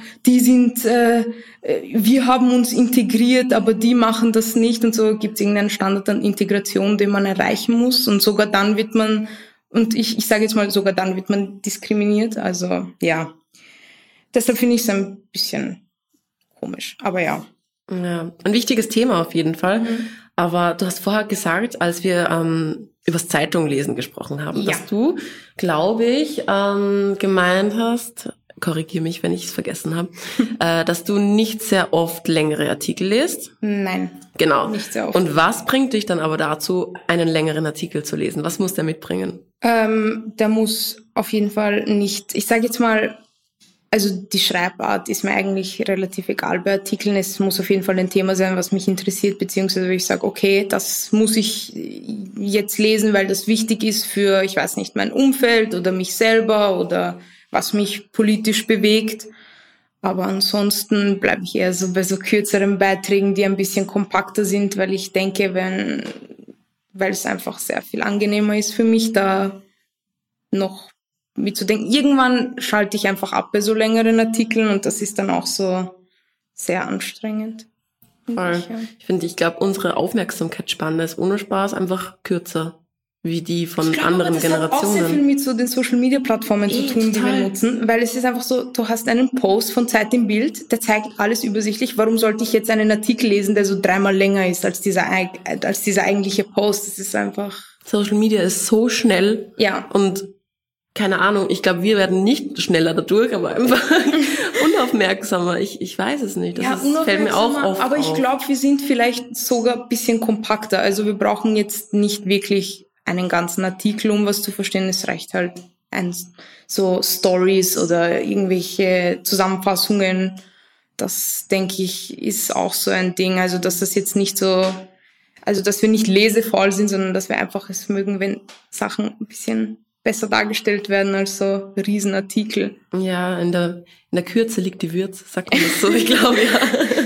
wir haben uns integriert, aber die machen das nicht. Und so gibt es irgendeinen Standard an Integration, den man erreichen muss. Und sogar dann wird man, und ich sage jetzt mal, sogar dann wird man diskriminiert. Also ja, deshalb finde ich es ein bisschen komisch, aber ja. Ja, ein wichtiges Thema auf jeden Fall. Aber du hast vorher gesagt, als wir übers Zeitunglesen gesprochen haben, dass du, glaube ich, gemeint hast, korrigiere mich, wenn ich es vergessen habe, dass du nicht sehr oft längere Artikel liest. Nein, genau. Nicht sehr oft. Und was bringt dich dann aber dazu, einen längeren Artikel zu lesen? Was muss der mitbringen? Der muss auf jeden Fall nicht, ich sage jetzt mal, also die Schreibart ist mir eigentlich relativ egal bei Artikeln. Es muss auf jeden Fall ein Thema sein, was mich interessiert, beziehungsweise ich sage, okay, das muss ich jetzt lesen, weil das wichtig ist für, ich weiß nicht, mein Umfeld oder mich selber oder was mich politisch bewegt. Aber ansonsten bleibe ich eher so bei so kürzeren Beiträgen, die ein bisschen kompakter sind, weil ich denke, weil es einfach sehr viel angenehmer ist für mich, da noch mitzudenken. Irgendwann schalte ich einfach ab bei so längeren Artikeln und das ist dann auch so sehr anstrengend. Voll. Ich glaube, unsere Aufmerksamkeitsspanne ist ohne Spaß einfach kürzer, wie die von anderen Generationen. Das hat auch sehr viel mit so den Social-Media-Plattformen zu tun, die wir nutzen, weil es ist einfach so, du hast einen Post von Zeit im Bild, der zeigt alles übersichtlich. Warum sollte ich jetzt einen Artikel lesen, der so 3-mal länger ist als dieser eigentliche Post? Das ist einfach... Social Media ist so schnell. Ja. Und keine Ahnung, ich glaube, wir werden nicht schneller dadurch, aber einfach unaufmerksamer. Ich weiß es nicht. Das fällt mir auch oft auf. Aber ich glaube, wir sind vielleicht sogar ein bisschen kompakter. Also wir brauchen jetzt nicht wirklich einen ganzen Artikel, um was zu verstehen. Es reicht halt so Stories oder irgendwelche Zusammenfassungen. Das, denke ich, ist auch so ein Ding. Also, dass das jetzt nicht so, also, dass wir nicht lesefaul sind, sondern dass wir einfach es mögen, wenn Sachen ein bisschen besser dargestellt werden als so Riesenartikel. Ja, in der Kürze liegt die Würze, sagt man das so, ich glaube, ja.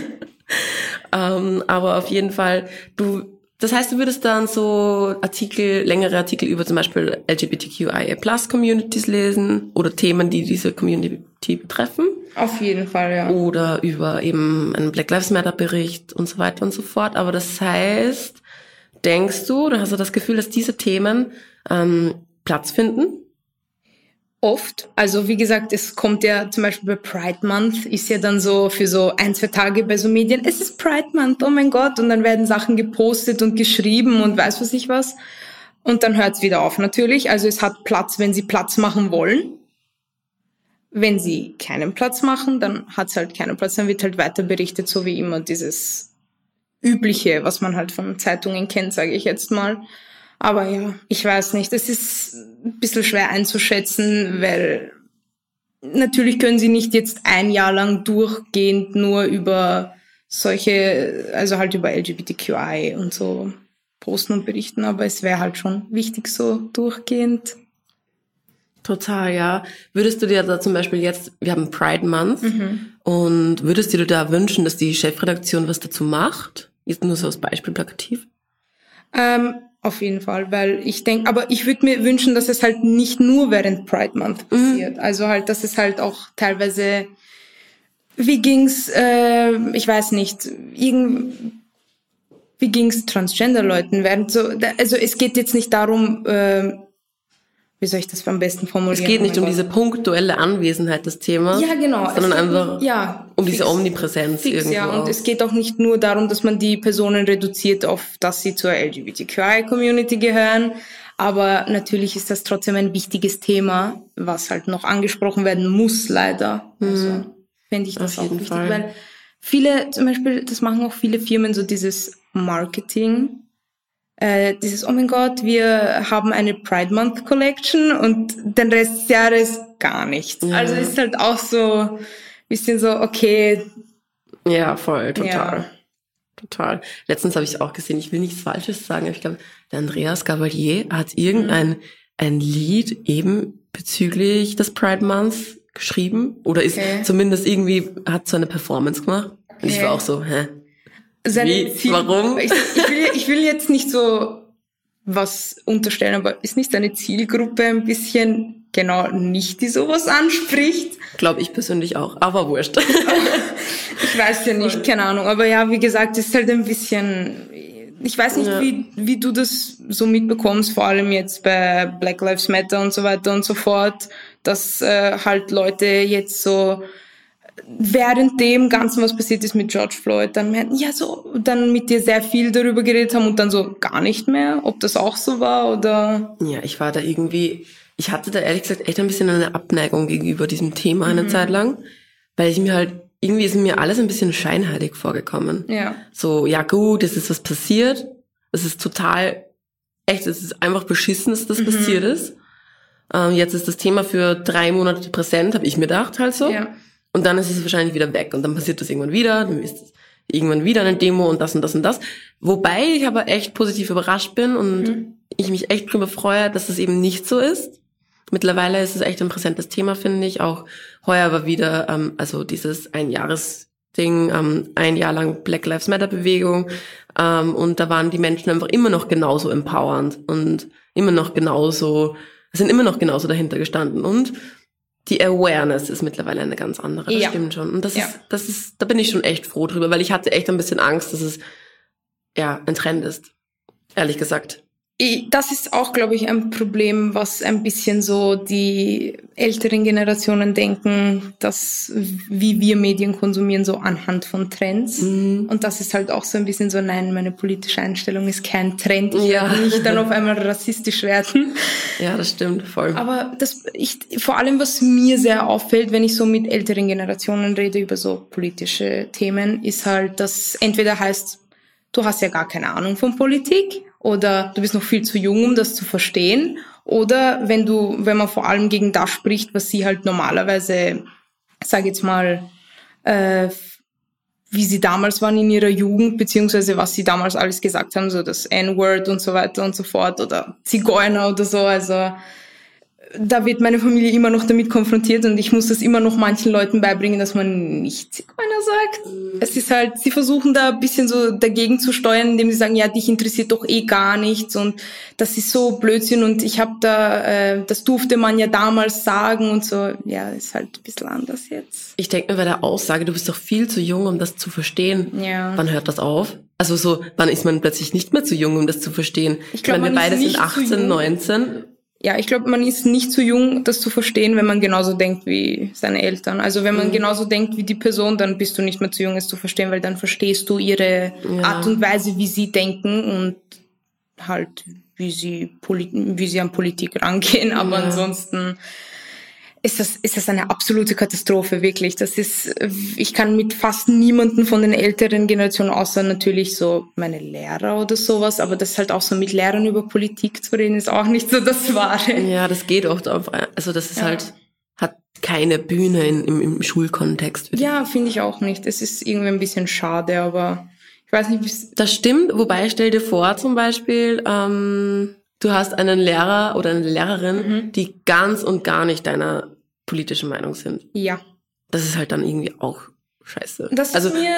Aber auf jeden Fall, das heißt, du würdest dann so längere Artikel über zum Beispiel LGBTQIA+ Communities lesen oder Themen, die diese Community betreffen? Auf jeden Fall, ja. Oder über eben einen Black Lives Matter Bericht und so weiter und so fort. Aber das heißt, denkst du, oder hast du das Gefühl, dass diese Themen Platz finden? Oft. Also wie gesagt, es kommt ja zum Beispiel bei Pride Month, ist ja dann so für so 1-2 Tage bei so Medien, es ist Pride Month, oh mein Gott, und dann werden Sachen gepostet und geschrieben und weiß was ich was. Und dann hört es wieder auf natürlich. Also es hat Platz, wenn sie Platz machen wollen. Wenn sie keinen Platz machen, dann hat es halt keinen Platz, dann wird halt weiter berichtet, so wie immer dieses Übliche, was man halt von Zeitungen kennt, sage ich jetzt mal. Aber ja, ich weiß nicht, es ist ein bisschen schwer einzuschätzen, weil natürlich können sie nicht jetzt ein Jahr lang durchgehend nur über solche, also halt über LGBTQI und so posten und berichten, aber es wäre halt schon wichtig so durchgehend. Total, ja. Würdest du dir da zum Beispiel jetzt, wir haben Pride Month, und würdest du dir da wünschen, dass die Chefredaktion was dazu macht? Jetzt nur so als Beispiel plakativ. Auf jeden Fall, weil ich denke, aber ich würde mir wünschen, dass es halt nicht nur während Pride Month passiert. Also halt, dass es halt auch teilweise, wie ging's, ich weiß nicht, wie ging's Transgender-Leuten während so, also es geht jetzt nicht darum, wie soll ich das am besten formulieren? Es geht nicht um diese punktuelle Anwesenheit des Themas, ja, genau, sondern einfach um fix, diese Omnipräsenz fix, irgendwo. Ja, und es geht auch nicht nur darum, dass man die Personen reduziert auf, dass sie zur LGBTQI-Community gehören, aber natürlich ist das trotzdem ein wichtiges Thema, was halt noch angesprochen werden muss, leider. Also fände ich das auch wichtig, weil viele, zum Beispiel, das machen auch viele Firmen, so dieses Marketing, oh mein Gott, wir haben eine Pride Month Collection und den Rest des Jahres gar nichts. Ja. Also ist halt auch so ein bisschen so, okay. Ja, voll, total. Ja. Total. Letztens habe ich es auch gesehen, ich will nichts Falsches sagen, aber ich glaube, der Andreas Gabalier hat ein Lied eben bezüglich des Pride Month geschrieben oder ist zumindest irgendwie, hat so eine Performance gemacht. Und ich war auch so, warum? Ich will jetzt nicht so was unterstellen, aber ist nicht seine Zielgruppe ein bisschen genau nicht, die sowas anspricht? Glaube ich persönlich auch, aber wurscht. Ich weiß ja nicht, keine Ahnung. Aber ja, wie gesagt, es ist halt ein bisschen, ich weiß nicht, wie du das so mitbekommst, vor allem jetzt bei Black Lives Matter und so weiter und so fort, dass halt Leute jetzt so während dem Ganzen, was passiert ist mit George Floyd, dann dann mit dir sehr viel darüber geredet haben und dann so gar nicht mehr, ob das auch so war oder? Ja, ich hatte da ehrlich gesagt echt ein bisschen eine Abneigung gegenüber diesem Thema eine Zeit lang, weil ich mir halt, irgendwie ist mir alles ein bisschen scheinheilig vorgekommen. Ja. So, ja gut, es ist was passiert, es ist total, echt, es ist einfach beschissen, dass das passiert ist. Jetzt ist das Thema für 3 Monate präsent, habe ich mir gedacht halt so. Ja. Und dann ist es wahrscheinlich wieder weg und dann passiert das irgendwann wieder, dann ist es irgendwann wieder eine Demo und das und das und das. Wobei ich aber echt positiv überrascht bin und ich mich echt drüber freue, dass es eben nicht so ist. Mittlerweile ist es echt ein präsentes Thema, finde ich. Auch heuer war wieder, also dieses Einjahresding, 1 Jahr lang Black Lives Matter Bewegung, und da waren die Menschen einfach immer noch genauso empowernd und sind immer noch genauso dahinter gestanden und die Awareness ist mittlerweile eine ganz andere, das stimmt schon. Und da bin ich schon echt froh drüber, weil ich hatte echt ein bisschen Angst, dass es ein Trend ist, ehrlich gesagt. Das ist auch, glaube ich, ein Problem, was ein bisschen so die älteren Generationen denken, dass wie wir Medien konsumieren, so anhand von Trends. Und das ist halt auch so ein bisschen so, nein, meine politische Einstellung ist kein Trend. Ich werde nicht dann auf einmal rassistisch werden. Ja, das stimmt, voll. Aber vor allem, was mir sehr auffällt, wenn ich so mit älteren Generationen rede über so politische Themen, ist halt, dass entweder heißt, du hast ja gar keine Ahnung von Politik, oder du bist noch viel zu jung, um das zu verstehen. Oder wenn man vor allem gegen das spricht, was sie halt normalerweise, sag jetzt mal, wie sie damals waren in ihrer Jugend, beziehungsweise was sie damals alles gesagt haben, so das N-Word und so weiter und so fort oder Zigeuner oder so, also da wird meine Familie immer noch damit konfrontiert und ich muss das immer noch manchen Leuten beibringen, dass man nicht Zigeuner sagt. Es ist halt, sie versuchen da ein bisschen so dagegen zu steuern, indem sie sagen, ja, dich interessiert doch eh gar nichts und das ist so Blödsinn und ich habe das durfte man ja damals sagen und so. Ja, ist halt ein bisschen anders jetzt. Ich denke mir bei der Aussage, du bist doch viel zu jung, um das zu verstehen. Ja. Wann hört das auf? Also so, wann ist man plötzlich nicht mehr zu jung, um das zu verstehen? Ich glaube, wir beide sind 18, 19. Ja, ich glaube, man ist nicht zu jung, das zu verstehen, wenn man genauso denkt wie seine Eltern. Also wenn man genauso denkt wie die Person, dann bist du nicht mehr zu jung, es zu verstehen, weil dann verstehst du ihre Art und Weise, wie sie denken und halt, wie sie an Politik rangehen. Aber ansonsten ist das eine absolute Katastrophe, wirklich. Ich kann mit fast niemanden von den älteren Generationen, außer natürlich so meine Lehrer oder sowas, aber das ist halt auch so mit Lehrern über Politik zu reden, ist auch nicht so das Wahre. Ja, das geht oft auf, also das ist halt, hat keine Bühne im Schulkontext. Ja, finde ich auch nicht. Es ist irgendwie ein bisschen schade, aber ich weiß nicht, wie das stimmt, wobei stell dir vor zum Beispiel, du hast einen Lehrer oder eine Lehrerin, die ganz und gar nicht deiner politischen Meinung sind. Ja. Das ist halt dann irgendwie auch scheiße. Das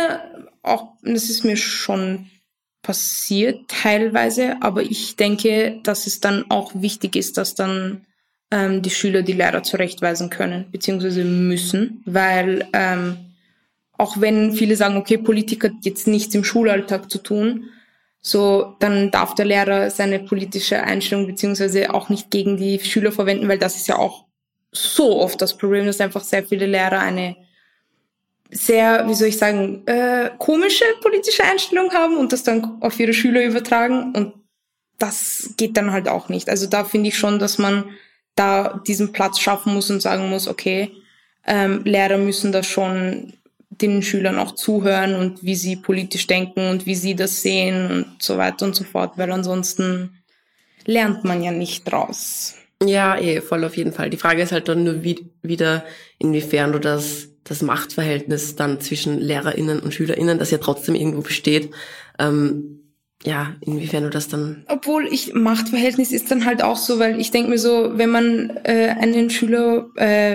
ist mir schon passiert teilweise, aber ich denke, dass es dann auch wichtig ist, dass dann die Schüler die Lehrer zurechtweisen können, beziehungsweise müssen, weil auch wenn viele sagen, okay, Politik hat jetzt nichts im Schulalltag zu tun, so, dann darf der Lehrer seine politische Einstellung beziehungsweise auch nicht gegen die Schüler verwenden, weil das ist ja auch so oft das Problem, dass einfach sehr viele Lehrer eine sehr, wie soll ich sagen, komische politische Einstellung haben und das dann auf ihre Schüler übertragen und das geht dann halt auch nicht. Also da finde ich schon, dass man da diesen Platz schaffen muss und sagen muss, okay, Lehrer müssen da schon den Schülern auch zuhören und wie sie politisch denken und wie sie das sehen und so weiter und so fort, weil ansonsten lernt man ja nicht draus. Ja, voll auf jeden Fall. Die Frage ist halt dann nur wieder, inwiefern du das Machtverhältnis dann zwischen LehrerInnen und SchülerInnen, das ja trotzdem irgendwo besteht, inwiefern du das dann... Obwohl Machtverhältnis ist dann halt auch so, weil ich denke mir so, wenn man einen Schüler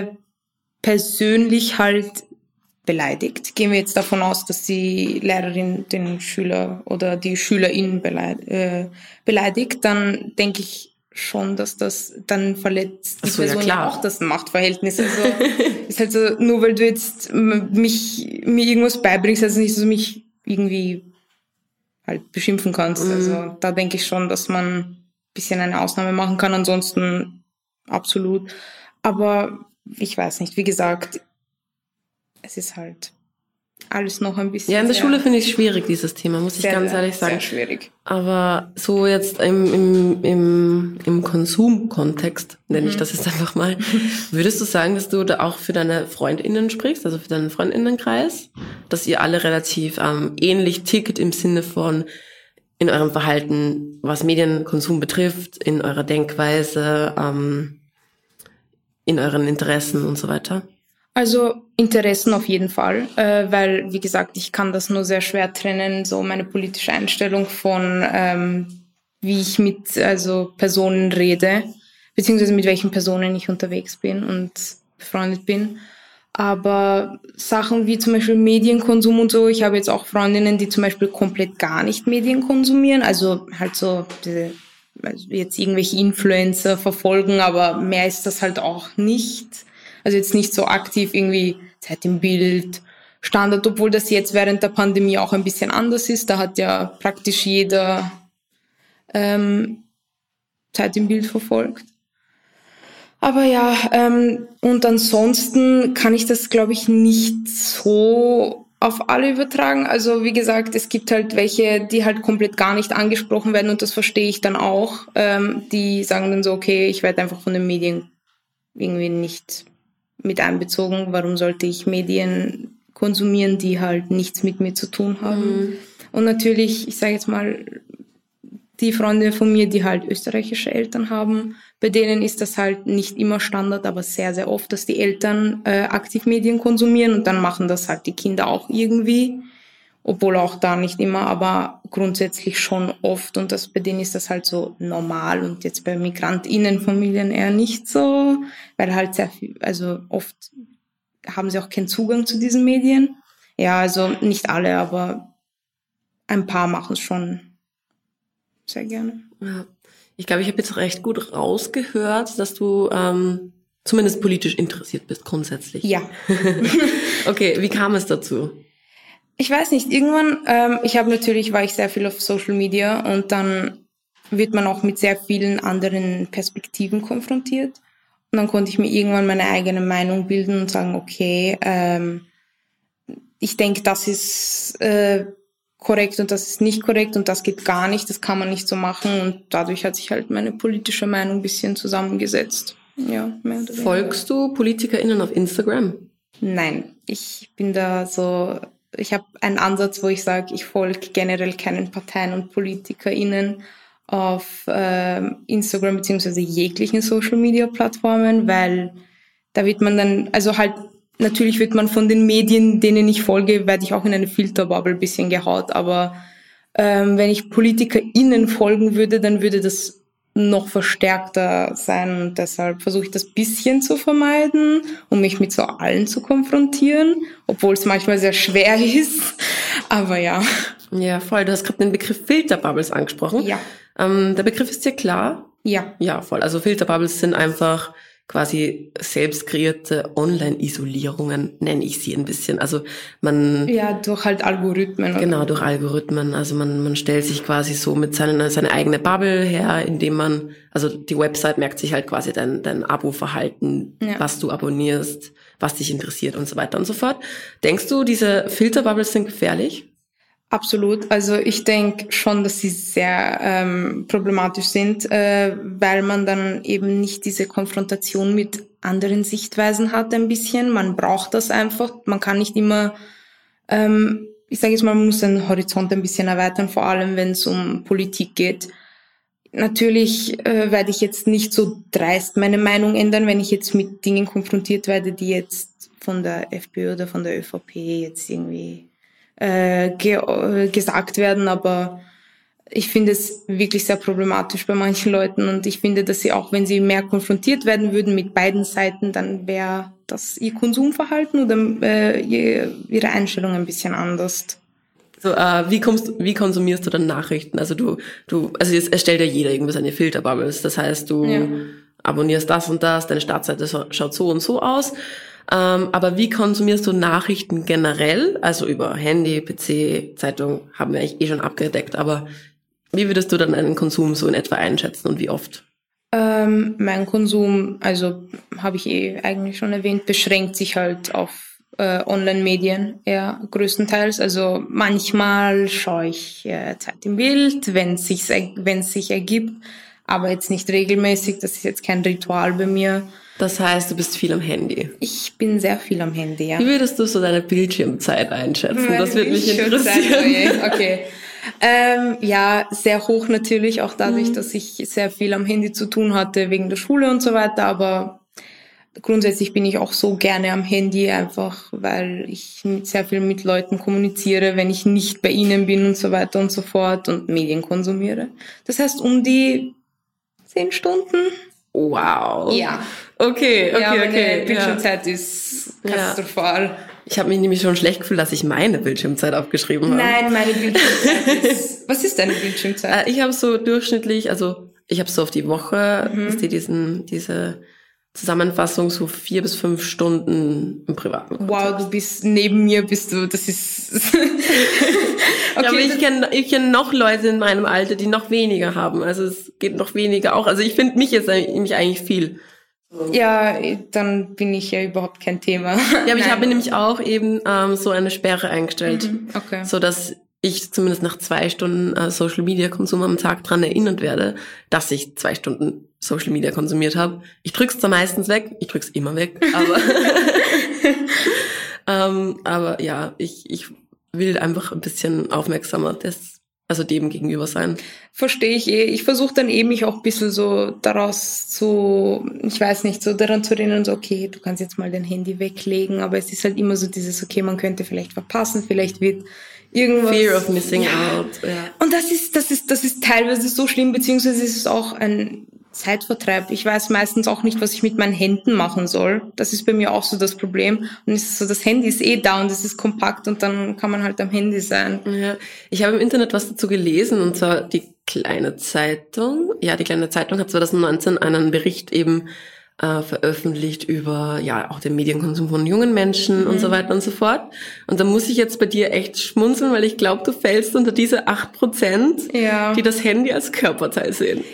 persönlich halt beleidigt, gehen wir jetzt davon aus, dass die Lehrerin den Schüler oder die Schülerin beleidigt, dann denke ich schon, dass das dann verletzt die Person ja auch das Machtverhältnis. Also ist halt so, nur weil du jetzt mir irgendwas beibringst, also nicht, dass du mich irgendwie halt beschimpfen kannst. Also da denke ich schon, dass man ein bisschen eine Ausnahme machen kann, ansonsten absolut. Aber ich weiß nicht, wie gesagt, es ist halt alles noch ein bisschen... Ja, in der Schule finde ich es schwierig, dieses Thema, muss ich ganz ehrlich sagen. Sehr schwierig. Aber so jetzt im Konsumkontext, nenne ich das jetzt einfach mal, würdest du sagen, dass du da auch für deine FreundInnen sprichst, also für deinen FreundInnenkreis, dass ihr alle relativ ähnlich tickt im Sinne von in eurem Verhalten, was Medienkonsum betrifft, in eurer Denkweise, in euren Interessen und so weiter? Also Interessen auf jeden Fall, weil, wie gesagt, ich kann das nur sehr schwer trennen, so meine politische Einstellung von, wie ich mit Personen rede, beziehungsweise mit welchen Personen ich unterwegs bin und befreundet bin. Aber Sachen wie zum Beispiel Medienkonsum und so, ich habe jetzt auch Freundinnen, die zum Beispiel komplett gar nicht Medien konsumieren, also halt so jetzt irgendwelche Influencer verfolgen, aber mehr ist das halt auch nicht. Also jetzt nicht so aktiv irgendwie Zeit im Bild, Standard, obwohl das jetzt während der Pandemie auch ein bisschen anders ist. Da hat ja praktisch jeder Zeit im Bild verfolgt. Aber ja, und ansonsten kann ich das, glaube ich, nicht so auf alle übertragen. Also wie gesagt, es gibt halt welche, die halt komplett gar nicht angesprochen werden und das verstehe ich dann auch. Die sagen dann so, okay, ich werde einfach von den Medien irgendwie nicht mit einbezogen. Warum sollte ich Medien konsumieren, die halt nichts mit mir zu tun haben? Und natürlich, ich sage jetzt mal, die Freunde von mir, die halt österreichische Eltern haben, bei denen ist das halt nicht immer Standard, aber sehr, sehr oft, dass die Eltern aktiv Medien konsumieren und dann machen das halt die Kinder auch irgendwie, obwohl auch da nicht immer, aber grundsätzlich schon oft und bei denen ist das halt so normal und jetzt bei MigrantInnenfamilien eher nicht so, weil halt sehr viel, also oft haben sie auch keinen Zugang zu diesen Medien. Ja, also nicht alle, aber ein paar machen es schon sehr gerne. Ja. Ich glaube, ich habe jetzt recht gut rausgehört, dass du zumindest politisch interessiert bist, grundsätzlich. Ja. Okay, wie kam es dazu? Ich weiß nicht, irgendwann, war ich sehr viel auf Social Media und dann wird man auch mit sehr vielen anderen Perspektiven konfrontiert. Und dann konnte ich mir irgendwann meine eigene Meinung bilden und sagen, okay, ich denke, das ist korrekt und das ist nicht korrekt und das geht gar nicht, das kann man nicht so machen. Und dadurch hat sich halt meine politische Meinung ein bisschen zusammengesetzt. Ja, mehr oder weniger. Folgst du PolitikerInnen auf Instagram? Nein, ich bin da so... Ich habe einen Ansatz, wo ich sage, ich folge generell keinen Parteien und PolitikerInnen auf Instagram beziehungsweise jeglichen Social-Media-Plattformen, weil da wird man dann, also halt, natürlich wird man von den Medien, denen ich folge, werde ich auch in eine Filterbubble ein bisschen gehaut, aber wenn ich PolitikerInnen folgen würde, dann würde das noch verstärkter sein und deshalb versuche ich das bisschen zu vermeiden, um mich mit so allen zu konfrontieren, obwohl es manchmal sehr schwer ist, aber ja. Ja, voll. Du hast gerade den Begriff Filterbubbles angesprochen. Ja. Der Begriff ist dir klar? Ja. Ja, voll. Also Filterbubbles sind einfach quasi selbst kreierte Online-Isolierungen, nenne ich sie ein bisschen. Also ja, durch halt Algorithmen. Genau, durch Algorithmen. Also man stellt sich quasi so mit seine eigene Bubble her, indem also die Website merkt sich halt quasi dein Abo-Verhalten, ja, was du abonnierst, was dich interessiert und so weiter und so fort. Denkst du, diese Filterbubbles sind gefährlich? Absolut. Also ich denke schon, dass sie sehr problematisch sind, weil man dann eben nicht diese Konfrontation mit anderen Sichtweisen hat ein bisschen. Man braucht das einfach. Man kann nicht immer, ich sage jetzt mal, man muss den Horizont ein bisschen erweitern, vor allem wenn es um Politik geht. Natürlich werde ich jetzt nicht so dreist meine Meinung ändern, wenn ich jetzt mit Dingen konfrontiert werde, die jetzt von der FPÖ oder von der ÖVP jetzt irgendwie gesagt werden, aber ich finde es wirklich sehr problematisch bei manchen Leuten und ich finde, dass sie auch, wenn sie mehr konfrontiert werden würden mit beiden Seiten, dann wäre das ihr Konsumverhalten oder ihre Einstellung ein bisschen anders. So, wie konsumierst du dann Nachrichten? Also also jetzt erstellt ja jeder irgendwie seine Filterbubbles, das heißt, du abonnierst das und das, deine Startseite schaut so und so aus. Aber wie konsumierst du Nachrichten generell? Also über Handy, PC, Zeitung haben wir eigentlich schon abgedeckt. Aber wie würdest du dann einen Konsum so in etwa einschätzen und wie oft? Mein Konsum, also habe ich eigentlich schon erwähnt, beschränkt sich halt auf Online-Medien eher größtenteils. Also manchmal schaue ich Zeit im Bild, wenn es sich ergibt, aber jetzt nicht regelmäßig. Das ist jetzt kein Ritual bei mir. Das heißt, du bist viel am Handy. Ich bin sehr viel am Handy, ja. Wie würdest du so deine Bildschirmzeit einschätzen? Das würde mich interessieren. Okay. Ja, sehr hoch natürlich, auch dadurch, dass ich sehr viel am Handy zu tun hatte, wegen der Schule und so weiter. Aber grundsätzlich bin ich auch so gerne am Handy, einfach weil ich sehr viel mit Leuten kommuniziere, wenn ich nicht bei ihnen bin und so weiter und so fort und Medien konsumiere. Das heißt, um die 10 Stunden. Wow. Ja. Okay. Meine Bildschirmzeit ist katastrophal. Ja. Ich habe mich nämlich schon schlecht gefühlt, dass ich meine Bildschirmzeit aufgeschrieben habe. Nein, meine Bildschirmzeit ist... Was ist deine Bildschirmzeit? Ich habe so durchschnittlich, also ich habe so auf die Woche, dass die diese Zusammenfassung so 4 bis 5 Stunden im privaten Kontext. Wow, du bist neben mir, das ist... Okay, aber ich kenn noch Leute in meinem Alter, die noch weniger haben. Also es geht noch weniger auch. Also ich finde mich eigentlich viel. Ja, dann bin ich ja überhaupt kein Thema. Ja, aber ich habe mir nämlich auch eben so eine Sperre eingestellt. Okay. So dass ich zumindest nach 2 Stunden Social Media Konsum am Tag dran erinnert werde, dass ich 2 Stunden Social Media konsumiert habe. Ich drück's zwar meistens weg, ich drück's immer weg, aber aber ja, ich will einfach ein bisschen aufmerksamer das also dem gegenüber sein. Verstehe ich eh. Ich versuche dann mich auch ein bisschen so daraus ich weiß nicht, so daran zu erinnern, so okay, du kannst jetzt mal dein Handy weglegen, aber es ist halt immer so dieses, okay, man könnte vielleicht verpassen, vielleicht wird irgendwas... Fear of missing out. Ja. Und das ist teilweise so schlimm, beziehungsweise ist es auch ein Zeitvertreib. Ich weiß meistens auch nicht, was ich mit meinen Händen machen soll. Das ist bei mir auch so das Problem. Und es ist so, das Handy ist da und es ist kompakt und dann kann man halt am Handy sein. Ja, ich habe im Internet was dazu gelesen, und zwar die Kleine Zeitung. Ja, die Kleine Zeitung hat 2019 einen Bericht eben veröffentlicht über auch den Medienkonsum von jungen Menschen und so weiter und so fort. Und da muss ich jetzt bei dir echt schmunzeln, weil ich glaube, du fällst unter diese 8%, die das Handy als Körperteil sehen.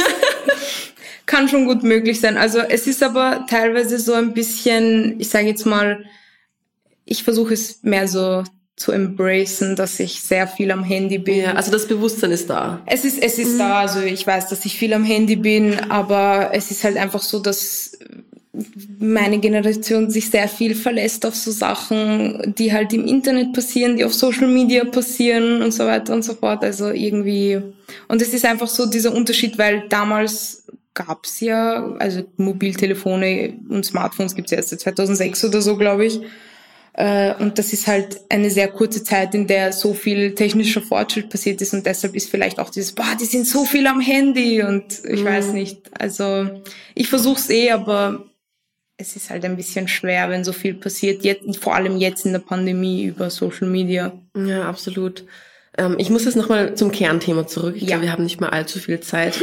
Kann schon gut möglich sein. Also es ist aber teilweise so ein bisschen, ich sage jetzt mal, ich versuche es mehr so zu embracen, dass ich sehr viel am Handy bin. Ja, also das Bewusstsein ist da. Es ist da, also ich weiß, dass ich viel am Handy bin, aber es ist halt einfach so, dass meine Generation sich sehr viel verlässt auf so Sachen, die halt im Internet passieren, die auf Social Media passieren und so weiter und so fort. Also irgendwie, und es ist einfach so dieser Unterschied, weil damals gab's ja, also Mobiltelefone und Smartphones gibt's ja erst seit 2006 oder so, glaube ich. Und das ist halt eine sehr kurze Zeit, in der so viel technischer Fortschritt passiert ist, und deshalb ist vielleicht auch dieses, die sind so viel am Handy und ich weiß nicht. Also ich versuch's aber es ist halt ein bisschen schwer, wenn so viel passiert, vor allem jetzt in der Pandemie über Social Media. Ja, absolut. Ich muss jetzt nochmal zum Kernthema zurück. Ich glaube, wir haben nicht mehr allzu viel Zeit.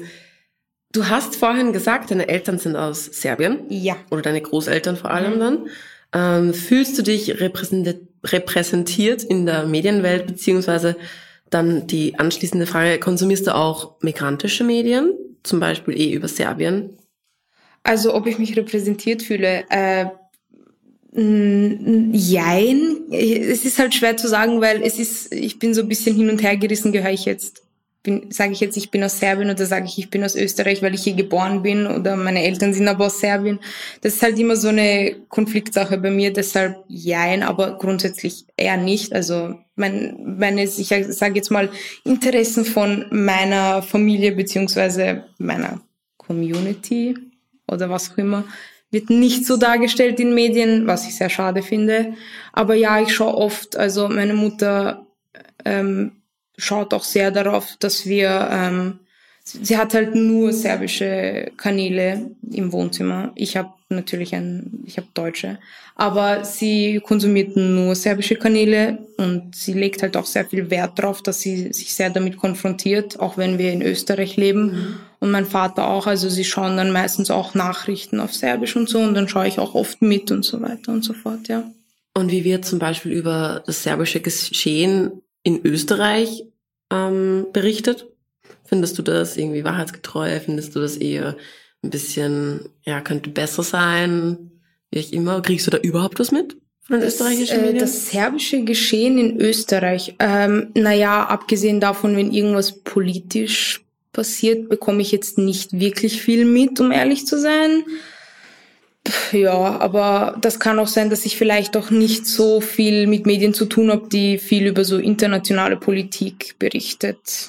Du hast vorhin gesagt, deine Eltern sind aus Serbien. Ja. Oder deine Großeltern vor allem dann. Fühlst du dich repräsentiert in der Medienwelt, beziehungsweise dann die anschließende Frage, konsumierst du auch migrantische Medien, zum Beispiel über Serbien? Also ob ich mich repräsentiert fühle, jein. Es ist halt schwer zu sagen, weil ich bin so ein bisschen hin und her gerissen, sage ich jetzt, ich bin aus Serbien, oder sage ich bin aus Österreich, weil ich hier geboren bin, oder meine Eltern sind aber aus Serbien. Das ist halt immer so eine Konfliktsache bei mir, deshalb jein, aber grundsätzlich eher nicht. Also ich sage jetzt mal, Interessen von meiner Familie beziehungsweise meiner Community oder was auch immer, wird nicht so dargestellt in Medien, was ich sehr schade finde. Aber ja, ich schaue oft, also meine Mutter schaut auch sehr darauf, dass wir, sie hat halt nur serbische Kanäle im Wohnzimmer. Ich habe Deutsche, aber sie konsumiert nur serbische Kanäle, und sie legt halt auch sehr viel Wert darauf, dass sie sich sehr damit konfrontiert, auch wenn wir in Österreich leben. Und mein Vater auch, also sie schauen dann meistens auch Nachrichten auf Serbisch und so, und dann schaue ich auch oft mit und so weiter und so fort, ja. Und wie wird zum Beispiel über das serbische Geschehen in Österreich berichtet? Findest du das irgendwie wahrheitsgetreu? Findest du das eher ein bisschen, könnte besser sein? Wie auch immer. Kriegst du da überhaupt was mit von den österreichischen Medien? Das serbische Geschehen in Österreich, abgesehen davon, wenn irgendwas politisch passiert, bekomme ich jetzt nicht wirklich viel mit, um ehrlich zu sein. Ja, aber das kann auch sein, dass ich vielleicht auch nicht so viel mit Medien zu tun habe, die viel über so internationale Politik berichtet.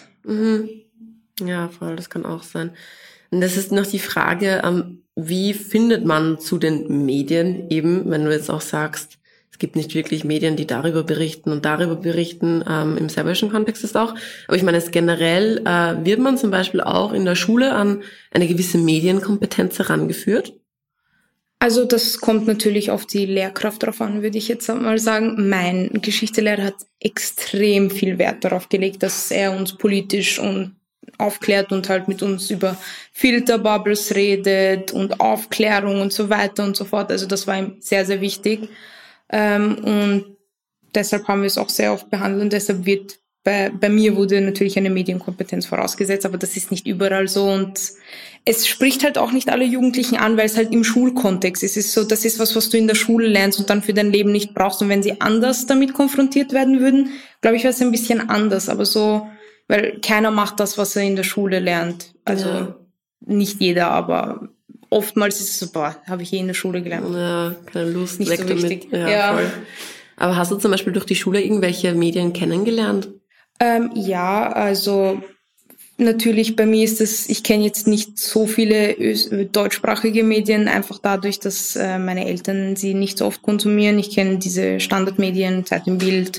Ja, voll, das kann auch sein. Und das ist noch die Frage, wie findet man zu den Medien eben, wenn du jetzt auch sagst, es gibt nicht wirklich Medien, die darüber berichten und darüber berichten, im serbischen Kontext ist auch. Aber ich meine, generell wird man zum Beispiel auch in der Schule an eine gewisse Medienkompetenz herangeführt? Also das kommt natürlich auf die Lehrkraft drauf an, würde ich jetzt mal sagen. Mein Geschichtslehrer hat extrem viel Wert darauf gelegt, dass er uns politisch und aufklärt und halt mit uns über Filterbubbles redet und Aufklärung und so weiter und so fort. Also das war ihm sehr, sehr wichtig. Und deshalb haben wir es auch sehr oft behandelt, und deshalb bei mir wurde natürlich eine Medienkompetenz vorausgesetzt, aber das ist nicht überall so, und es spricht halt auch nicht alle Jugendlichen an, weil es halt im Schulkontext ist. Es ist so, das ist was du in der Schule lernst und dann für dein Leben nicht brauchst, und wenn sie anders damit konfrontiert werden würden, glaube ich, wäre es ein bisschen anders, aber so, weil keiner macht das, was er in der Schule lernt. Also nicht jeder, aber oftmals ist es so, habe ich in der Schule gelernt. Ja, keine Lust, nicht so wichtig. Ja, voll. Aber hast du zum Beispiel durch die Schule irgendwelche Medien kennengelernt? Ja, also natürlich bei mir ist es, ich kenne jetzt nicht so viele deutschsprachige Medien, einfach dadurch, dass meine Eltern sie nicht so oft konsumieren. Ich kenne diese Standardmedien, Zeit im Bild,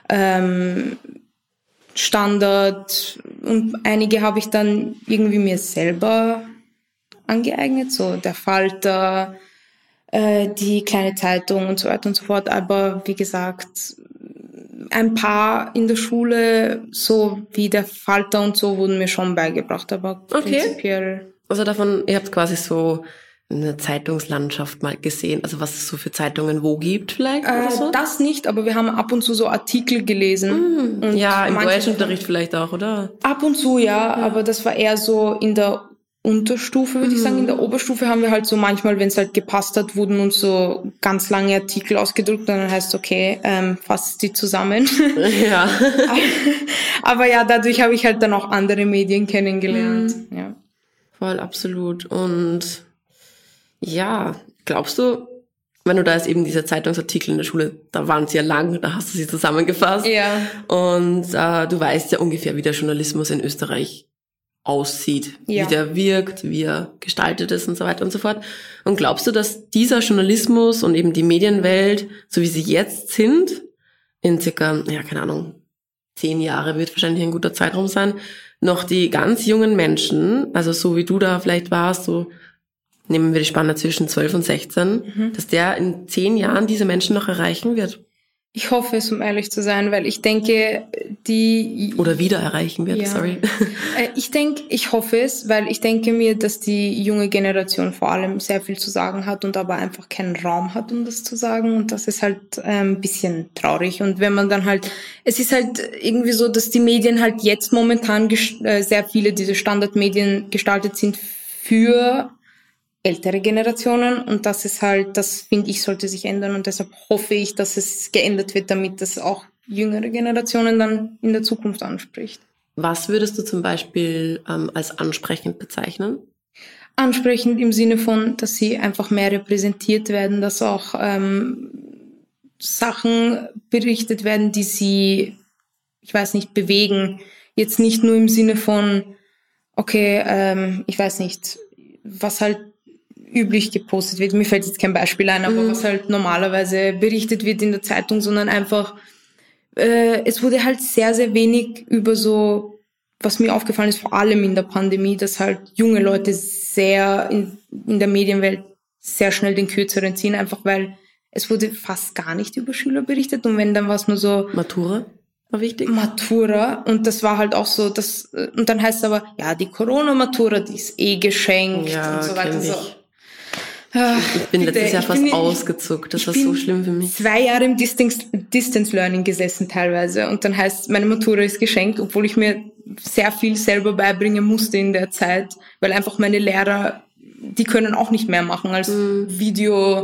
Standard, und einige habe ich dann irgendwie mir selber angeeignet, so der Falter, die Kleine Zeitung und so weiter und so fort. Aber wie gesagt, ein paar in der Schule, so wie der Falter und so, wurden mir schon beigebracht, aber prinzipiell. Also davon, ihr habt quasi so eine Zeitungslandschaft mal gesehen, also was es so für Zeitungen wo gibt vielleicht oder so? Das nicht, aber wir haben ab und zu so Artikel gelesen. Und ja, im Deutschunterricht vielleicht auch, oder? Ab und zu, ja, aber das war eher so in der Unterstufe, würde ich sagen. In der Oberstufe haben wir halt so manchmal, wenn es halt gepasst hat, wurden uns so ganz lange Artikel ausgedruckt und dann heißt, okay, fasst die zusammen. Ja. Aber ja, dadurch habe ich halt dann auch andere Medien kennengelernt. Ja. Voll, absolut. Und ja, glaubst du, wenn du da jetzt eben diese Zeitungsartikel in der Schule, da waren sie ja lang, da hast du sie zusammengefasst. Ja. Und du weißt ja ungefähr, wie der Journalismus in Österreich aussieht, wie der wirkt, wie er gestaltet ist und so weiter und so fort. Und glaubst du, dass dieser Journalismus und eben die Medienwelt, so wie sie jetzt sind, in circa, ja, keine Ahnung, 10 Jahre wird wahrscheinlich ein guter Zeitraum sein, noch die ganz jungen Menschen, also so wie du da vielleicht warst, so nehmen wir die Spanne zwischen 12 und 16, dass der in 10 Jahren diese Menschen noch erreichen wird? Ich hoffe es, um ehrlich zu sein, weil ich denke, die... Oder wieder erreichen wird, sorry. Ich hoffe es, weil ich denke mir, dass die junge Generation vor allem sehr viel zu sagen hat und aber einfach keinen Raum hat, um das zu sagen. Und das ist halt ein bisschen traurig. Und wenn man dann halt... Es ist halt irgendwie so, dass die Medien halt jetzt momentan sehr viele diese Standardmedien gestaltet sind für ältere Generationen, und das ist halt, das finde ich, sollte sich ändern, und deshalb hoffe ich, dass es geändert wird, damit das auch jüngere Generationen dann in der Zukunft anspricht. Was würdest du zum Beispiel als ansprechend bezeichnen? Ansprechend im Sinne von, dass sie einfach mehr repräsentiert werden, dass auch Sachen berichtet werden, die sie, ich weiß nicht, bewegen. Jetzt nicht nur im Sinne von, okay, ich weiß nicht, was halt üblich gepostet wird. Mir fällt jetzt kein Beispiel ein, aber was halt normalerweise berichtet wird in der Zeitung, sondern einfach, es wurde halt sehr, sehr wenig über so, was mir aufgefallen ist, vor allem in der Pandemie, dass halt junge Leute sehr in der Medienwelt sehr schnell den Kürzeren ziehen, einfach weil es wurde fast gar nicht über Schüler berichtet, und wenn, dann war es nur so... Matura war wichtig? Matura, und das war halt auch so, und dann heißt es aber, ja, die Corona-Matura, die ist geschenkt, ja, und so weiter. So. Ich bin letztes Jahr fast ausgezuckt. Das war so schlimm für mich. 2 Jahre im Distance Learning gesessen teilweise, und dann heißt, meine Matura ist geschenkt, obwohl ich mir sehr viel selber beibringen musste in der Zeit, weil einfach meine Lehrer, die können auch nicht mehr machen als Video,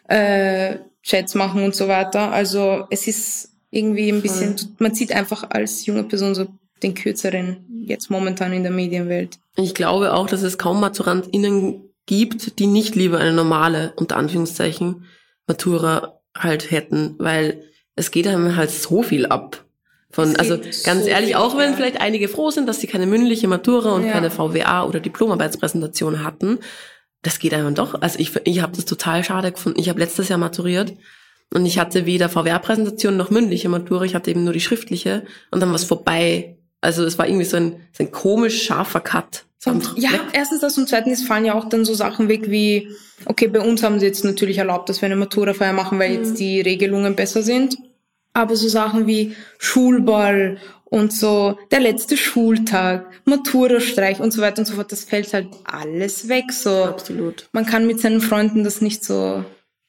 Chats machen und so weiter. Also es ist irgendwie ein bisschen, man sieht einfach als junge Person so den Kürzeren jetzt momentan in der Medienwelt. Ich glaube auch, dass es kaum MaturantInnen gibt, die nicht lieber eine normale, unter Anführungszeichen, Matura halt hätten, weil es geht einem halt so viel ab. Also ganz so ehrlich, auch wenn vielleicht einige froh sind, dass sie keine mündliche Matura und keine VWA oder Diplomarbeitspräsentation hatten, das geht einem doch. Also ich habe das total schade gefunden. Ich habe letztes Jahr maturiert und ich hatte weder VWA-Präsentation noch mündliche Matura, ich hatte eben nur die schriftliche, und dann war es vorbei. Also es war irgendwie so ein komisch scharfer Cut. Und ja, erstens das, und zweitens fallen ja auch dann so Sachen weg wie, okay, bei uns haben sie jetzt natürlich erlaubt, dass wir eine Maturafeier machen, weil jetzt die Regelungen besser sind. Aber so Sachen wie Schulball und so der letzte Schultag, Maturastreich und so weiter und so fort, das fällt halt alles weg. So. Absolut. Man kann mit seinen Freunden das nicht so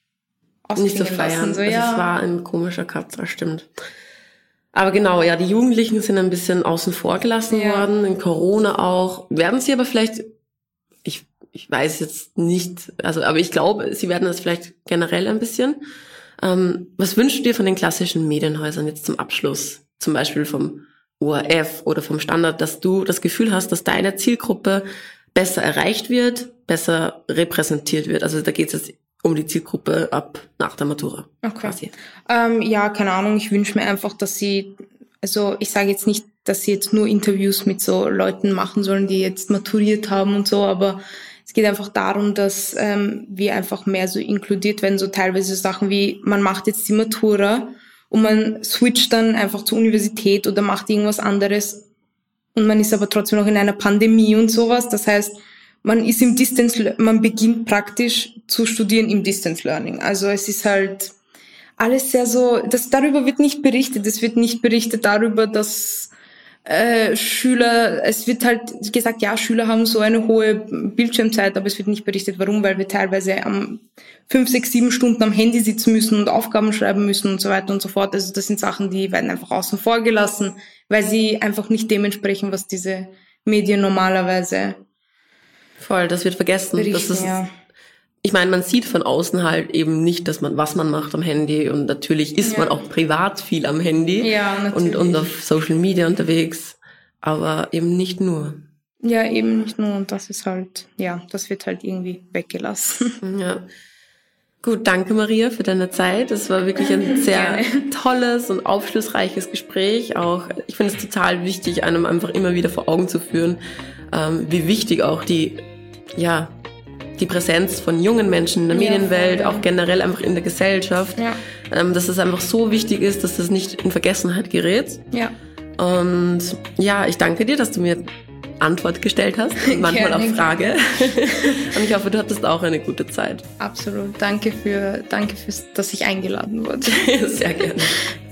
feiern. So, ja. Also es war ein komischer Cut, das stimmt. Aber genau, ja, die Jugendlichen sind ein bisschen außen vor gelassen worden, in Corona auch. Werden sie aber vielleicht, ich weiß jetzt nicht, also, aber ich glaube, sie werden das vielleicht generell ein bisschen. Was wünschst du dir von den klassischen Medienhäusern jetzt zum Abschluss? Zum Beispiel vom ORF oder vom Standard, dass du das Gefühl hast, dass deine Zielgruppe besser erreicht wird, besser repräsentiert wird. Also da geht es jetzt um die Zielgruppe ab nach der Matura. Okay. Quasi. Ja, keine Ahnung. Ich wünsche mir einfach, dass sie also ich sage jetzt nicht, dass sie jetzt nur Interviews mit so Leuten machen sollen, die jetzt maturiert haben und so, aber es geht einfach darum, dass wir einfach mehr so inkludiert werden, so teilweise Sachen wie, man macht jetzt die Matura und man switcht dann einfach zur Universität oder macht irgendwas anderes und man ist aber trotzdem noch in einer Pandemie und sowas. Das heißt, man ist man beginnt praktisch zu studieren im Distance Learning. Also es ist halt alles sehr so, darüber wird nicht berichtet. Es wird nicht berichtet darüber, dass Schüler, es wird halt gesagt, ja, Schüler haben so eine hohe Bildschirmzeit, aber es wird nicht berichtet, warum, weil wir teilweise 5, 6, 7 Stunden am Handy sitzen müssen und Aufgaben schreiben müssen und so weiter und so fort. Also das sind Sachen, die werden einfach außen vor gelassen, weil sie einfach nicht dem entsprechen, was diese Medien normalerweise voll, das wird vergessen. berichten, Das ist, ja. Ich meine, man sieht von außen halt eben nicht, was man macht am Handy und natürlich ist man auch privat viel am Handy und auf Social Media unterwegs, aber eben nicht nur. Ja, eben nicht nur und das ist halt, ja, das wird halt irgendwie weggelassen. Ja. Gut, danke Maria für deine Zeit. Es war wirklich ein sehr tolles und aufschlussreiches Gespräch. Auch ich finde es total wichtig, einem einfach immer wieder vor Augen zu führen, wie wichtig auch die Präsenz von jungen Menschen in der Medienwelt, auch generell einfach in der Gesellschaft, dass es einfach so wichtig ist, dass das nicht in Vergessenheit gerät. Ja. Und ja, ich danke dir, dass du mir Antwort gestellt hast, manchmal auch Frage. Und ich hoffe, du hattest auch eine gute Zeit. Absolut. Danke dass ich eingeladen wurde. Sehr gerne.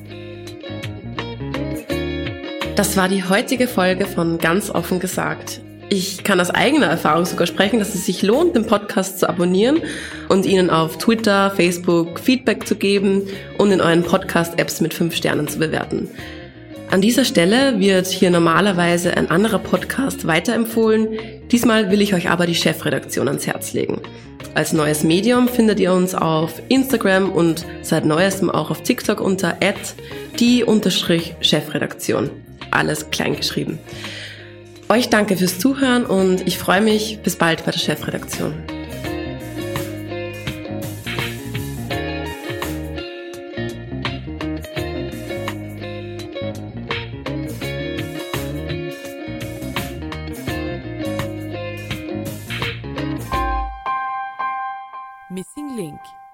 Das war die heutige Folge von Ganz offen gesagt. Ich kann aus eigener Erfahrung sogar sprechen, dass es sich lohnt, den Podcast zu abonnieren und Ihnen auf Twitter, Facebook Feedback zu geben und in euren Podcast-Apps mit 5 Sternen zu bewerten. An dieser Stelle wird hier normalerweise ein anderer Podcast weiterempfohlen. Diesmal will ich euch aber die Chefredaktion ans Herz legen. Als neues Medium findet ihr uns auf Instagram und seit neuestem auch auf TikTok unter @die_Chefredaktion. Alles klein geschrieben. Euch danke fürs Zuhören und ich freue mich bis bald bei der Chefredaktion. Missing Link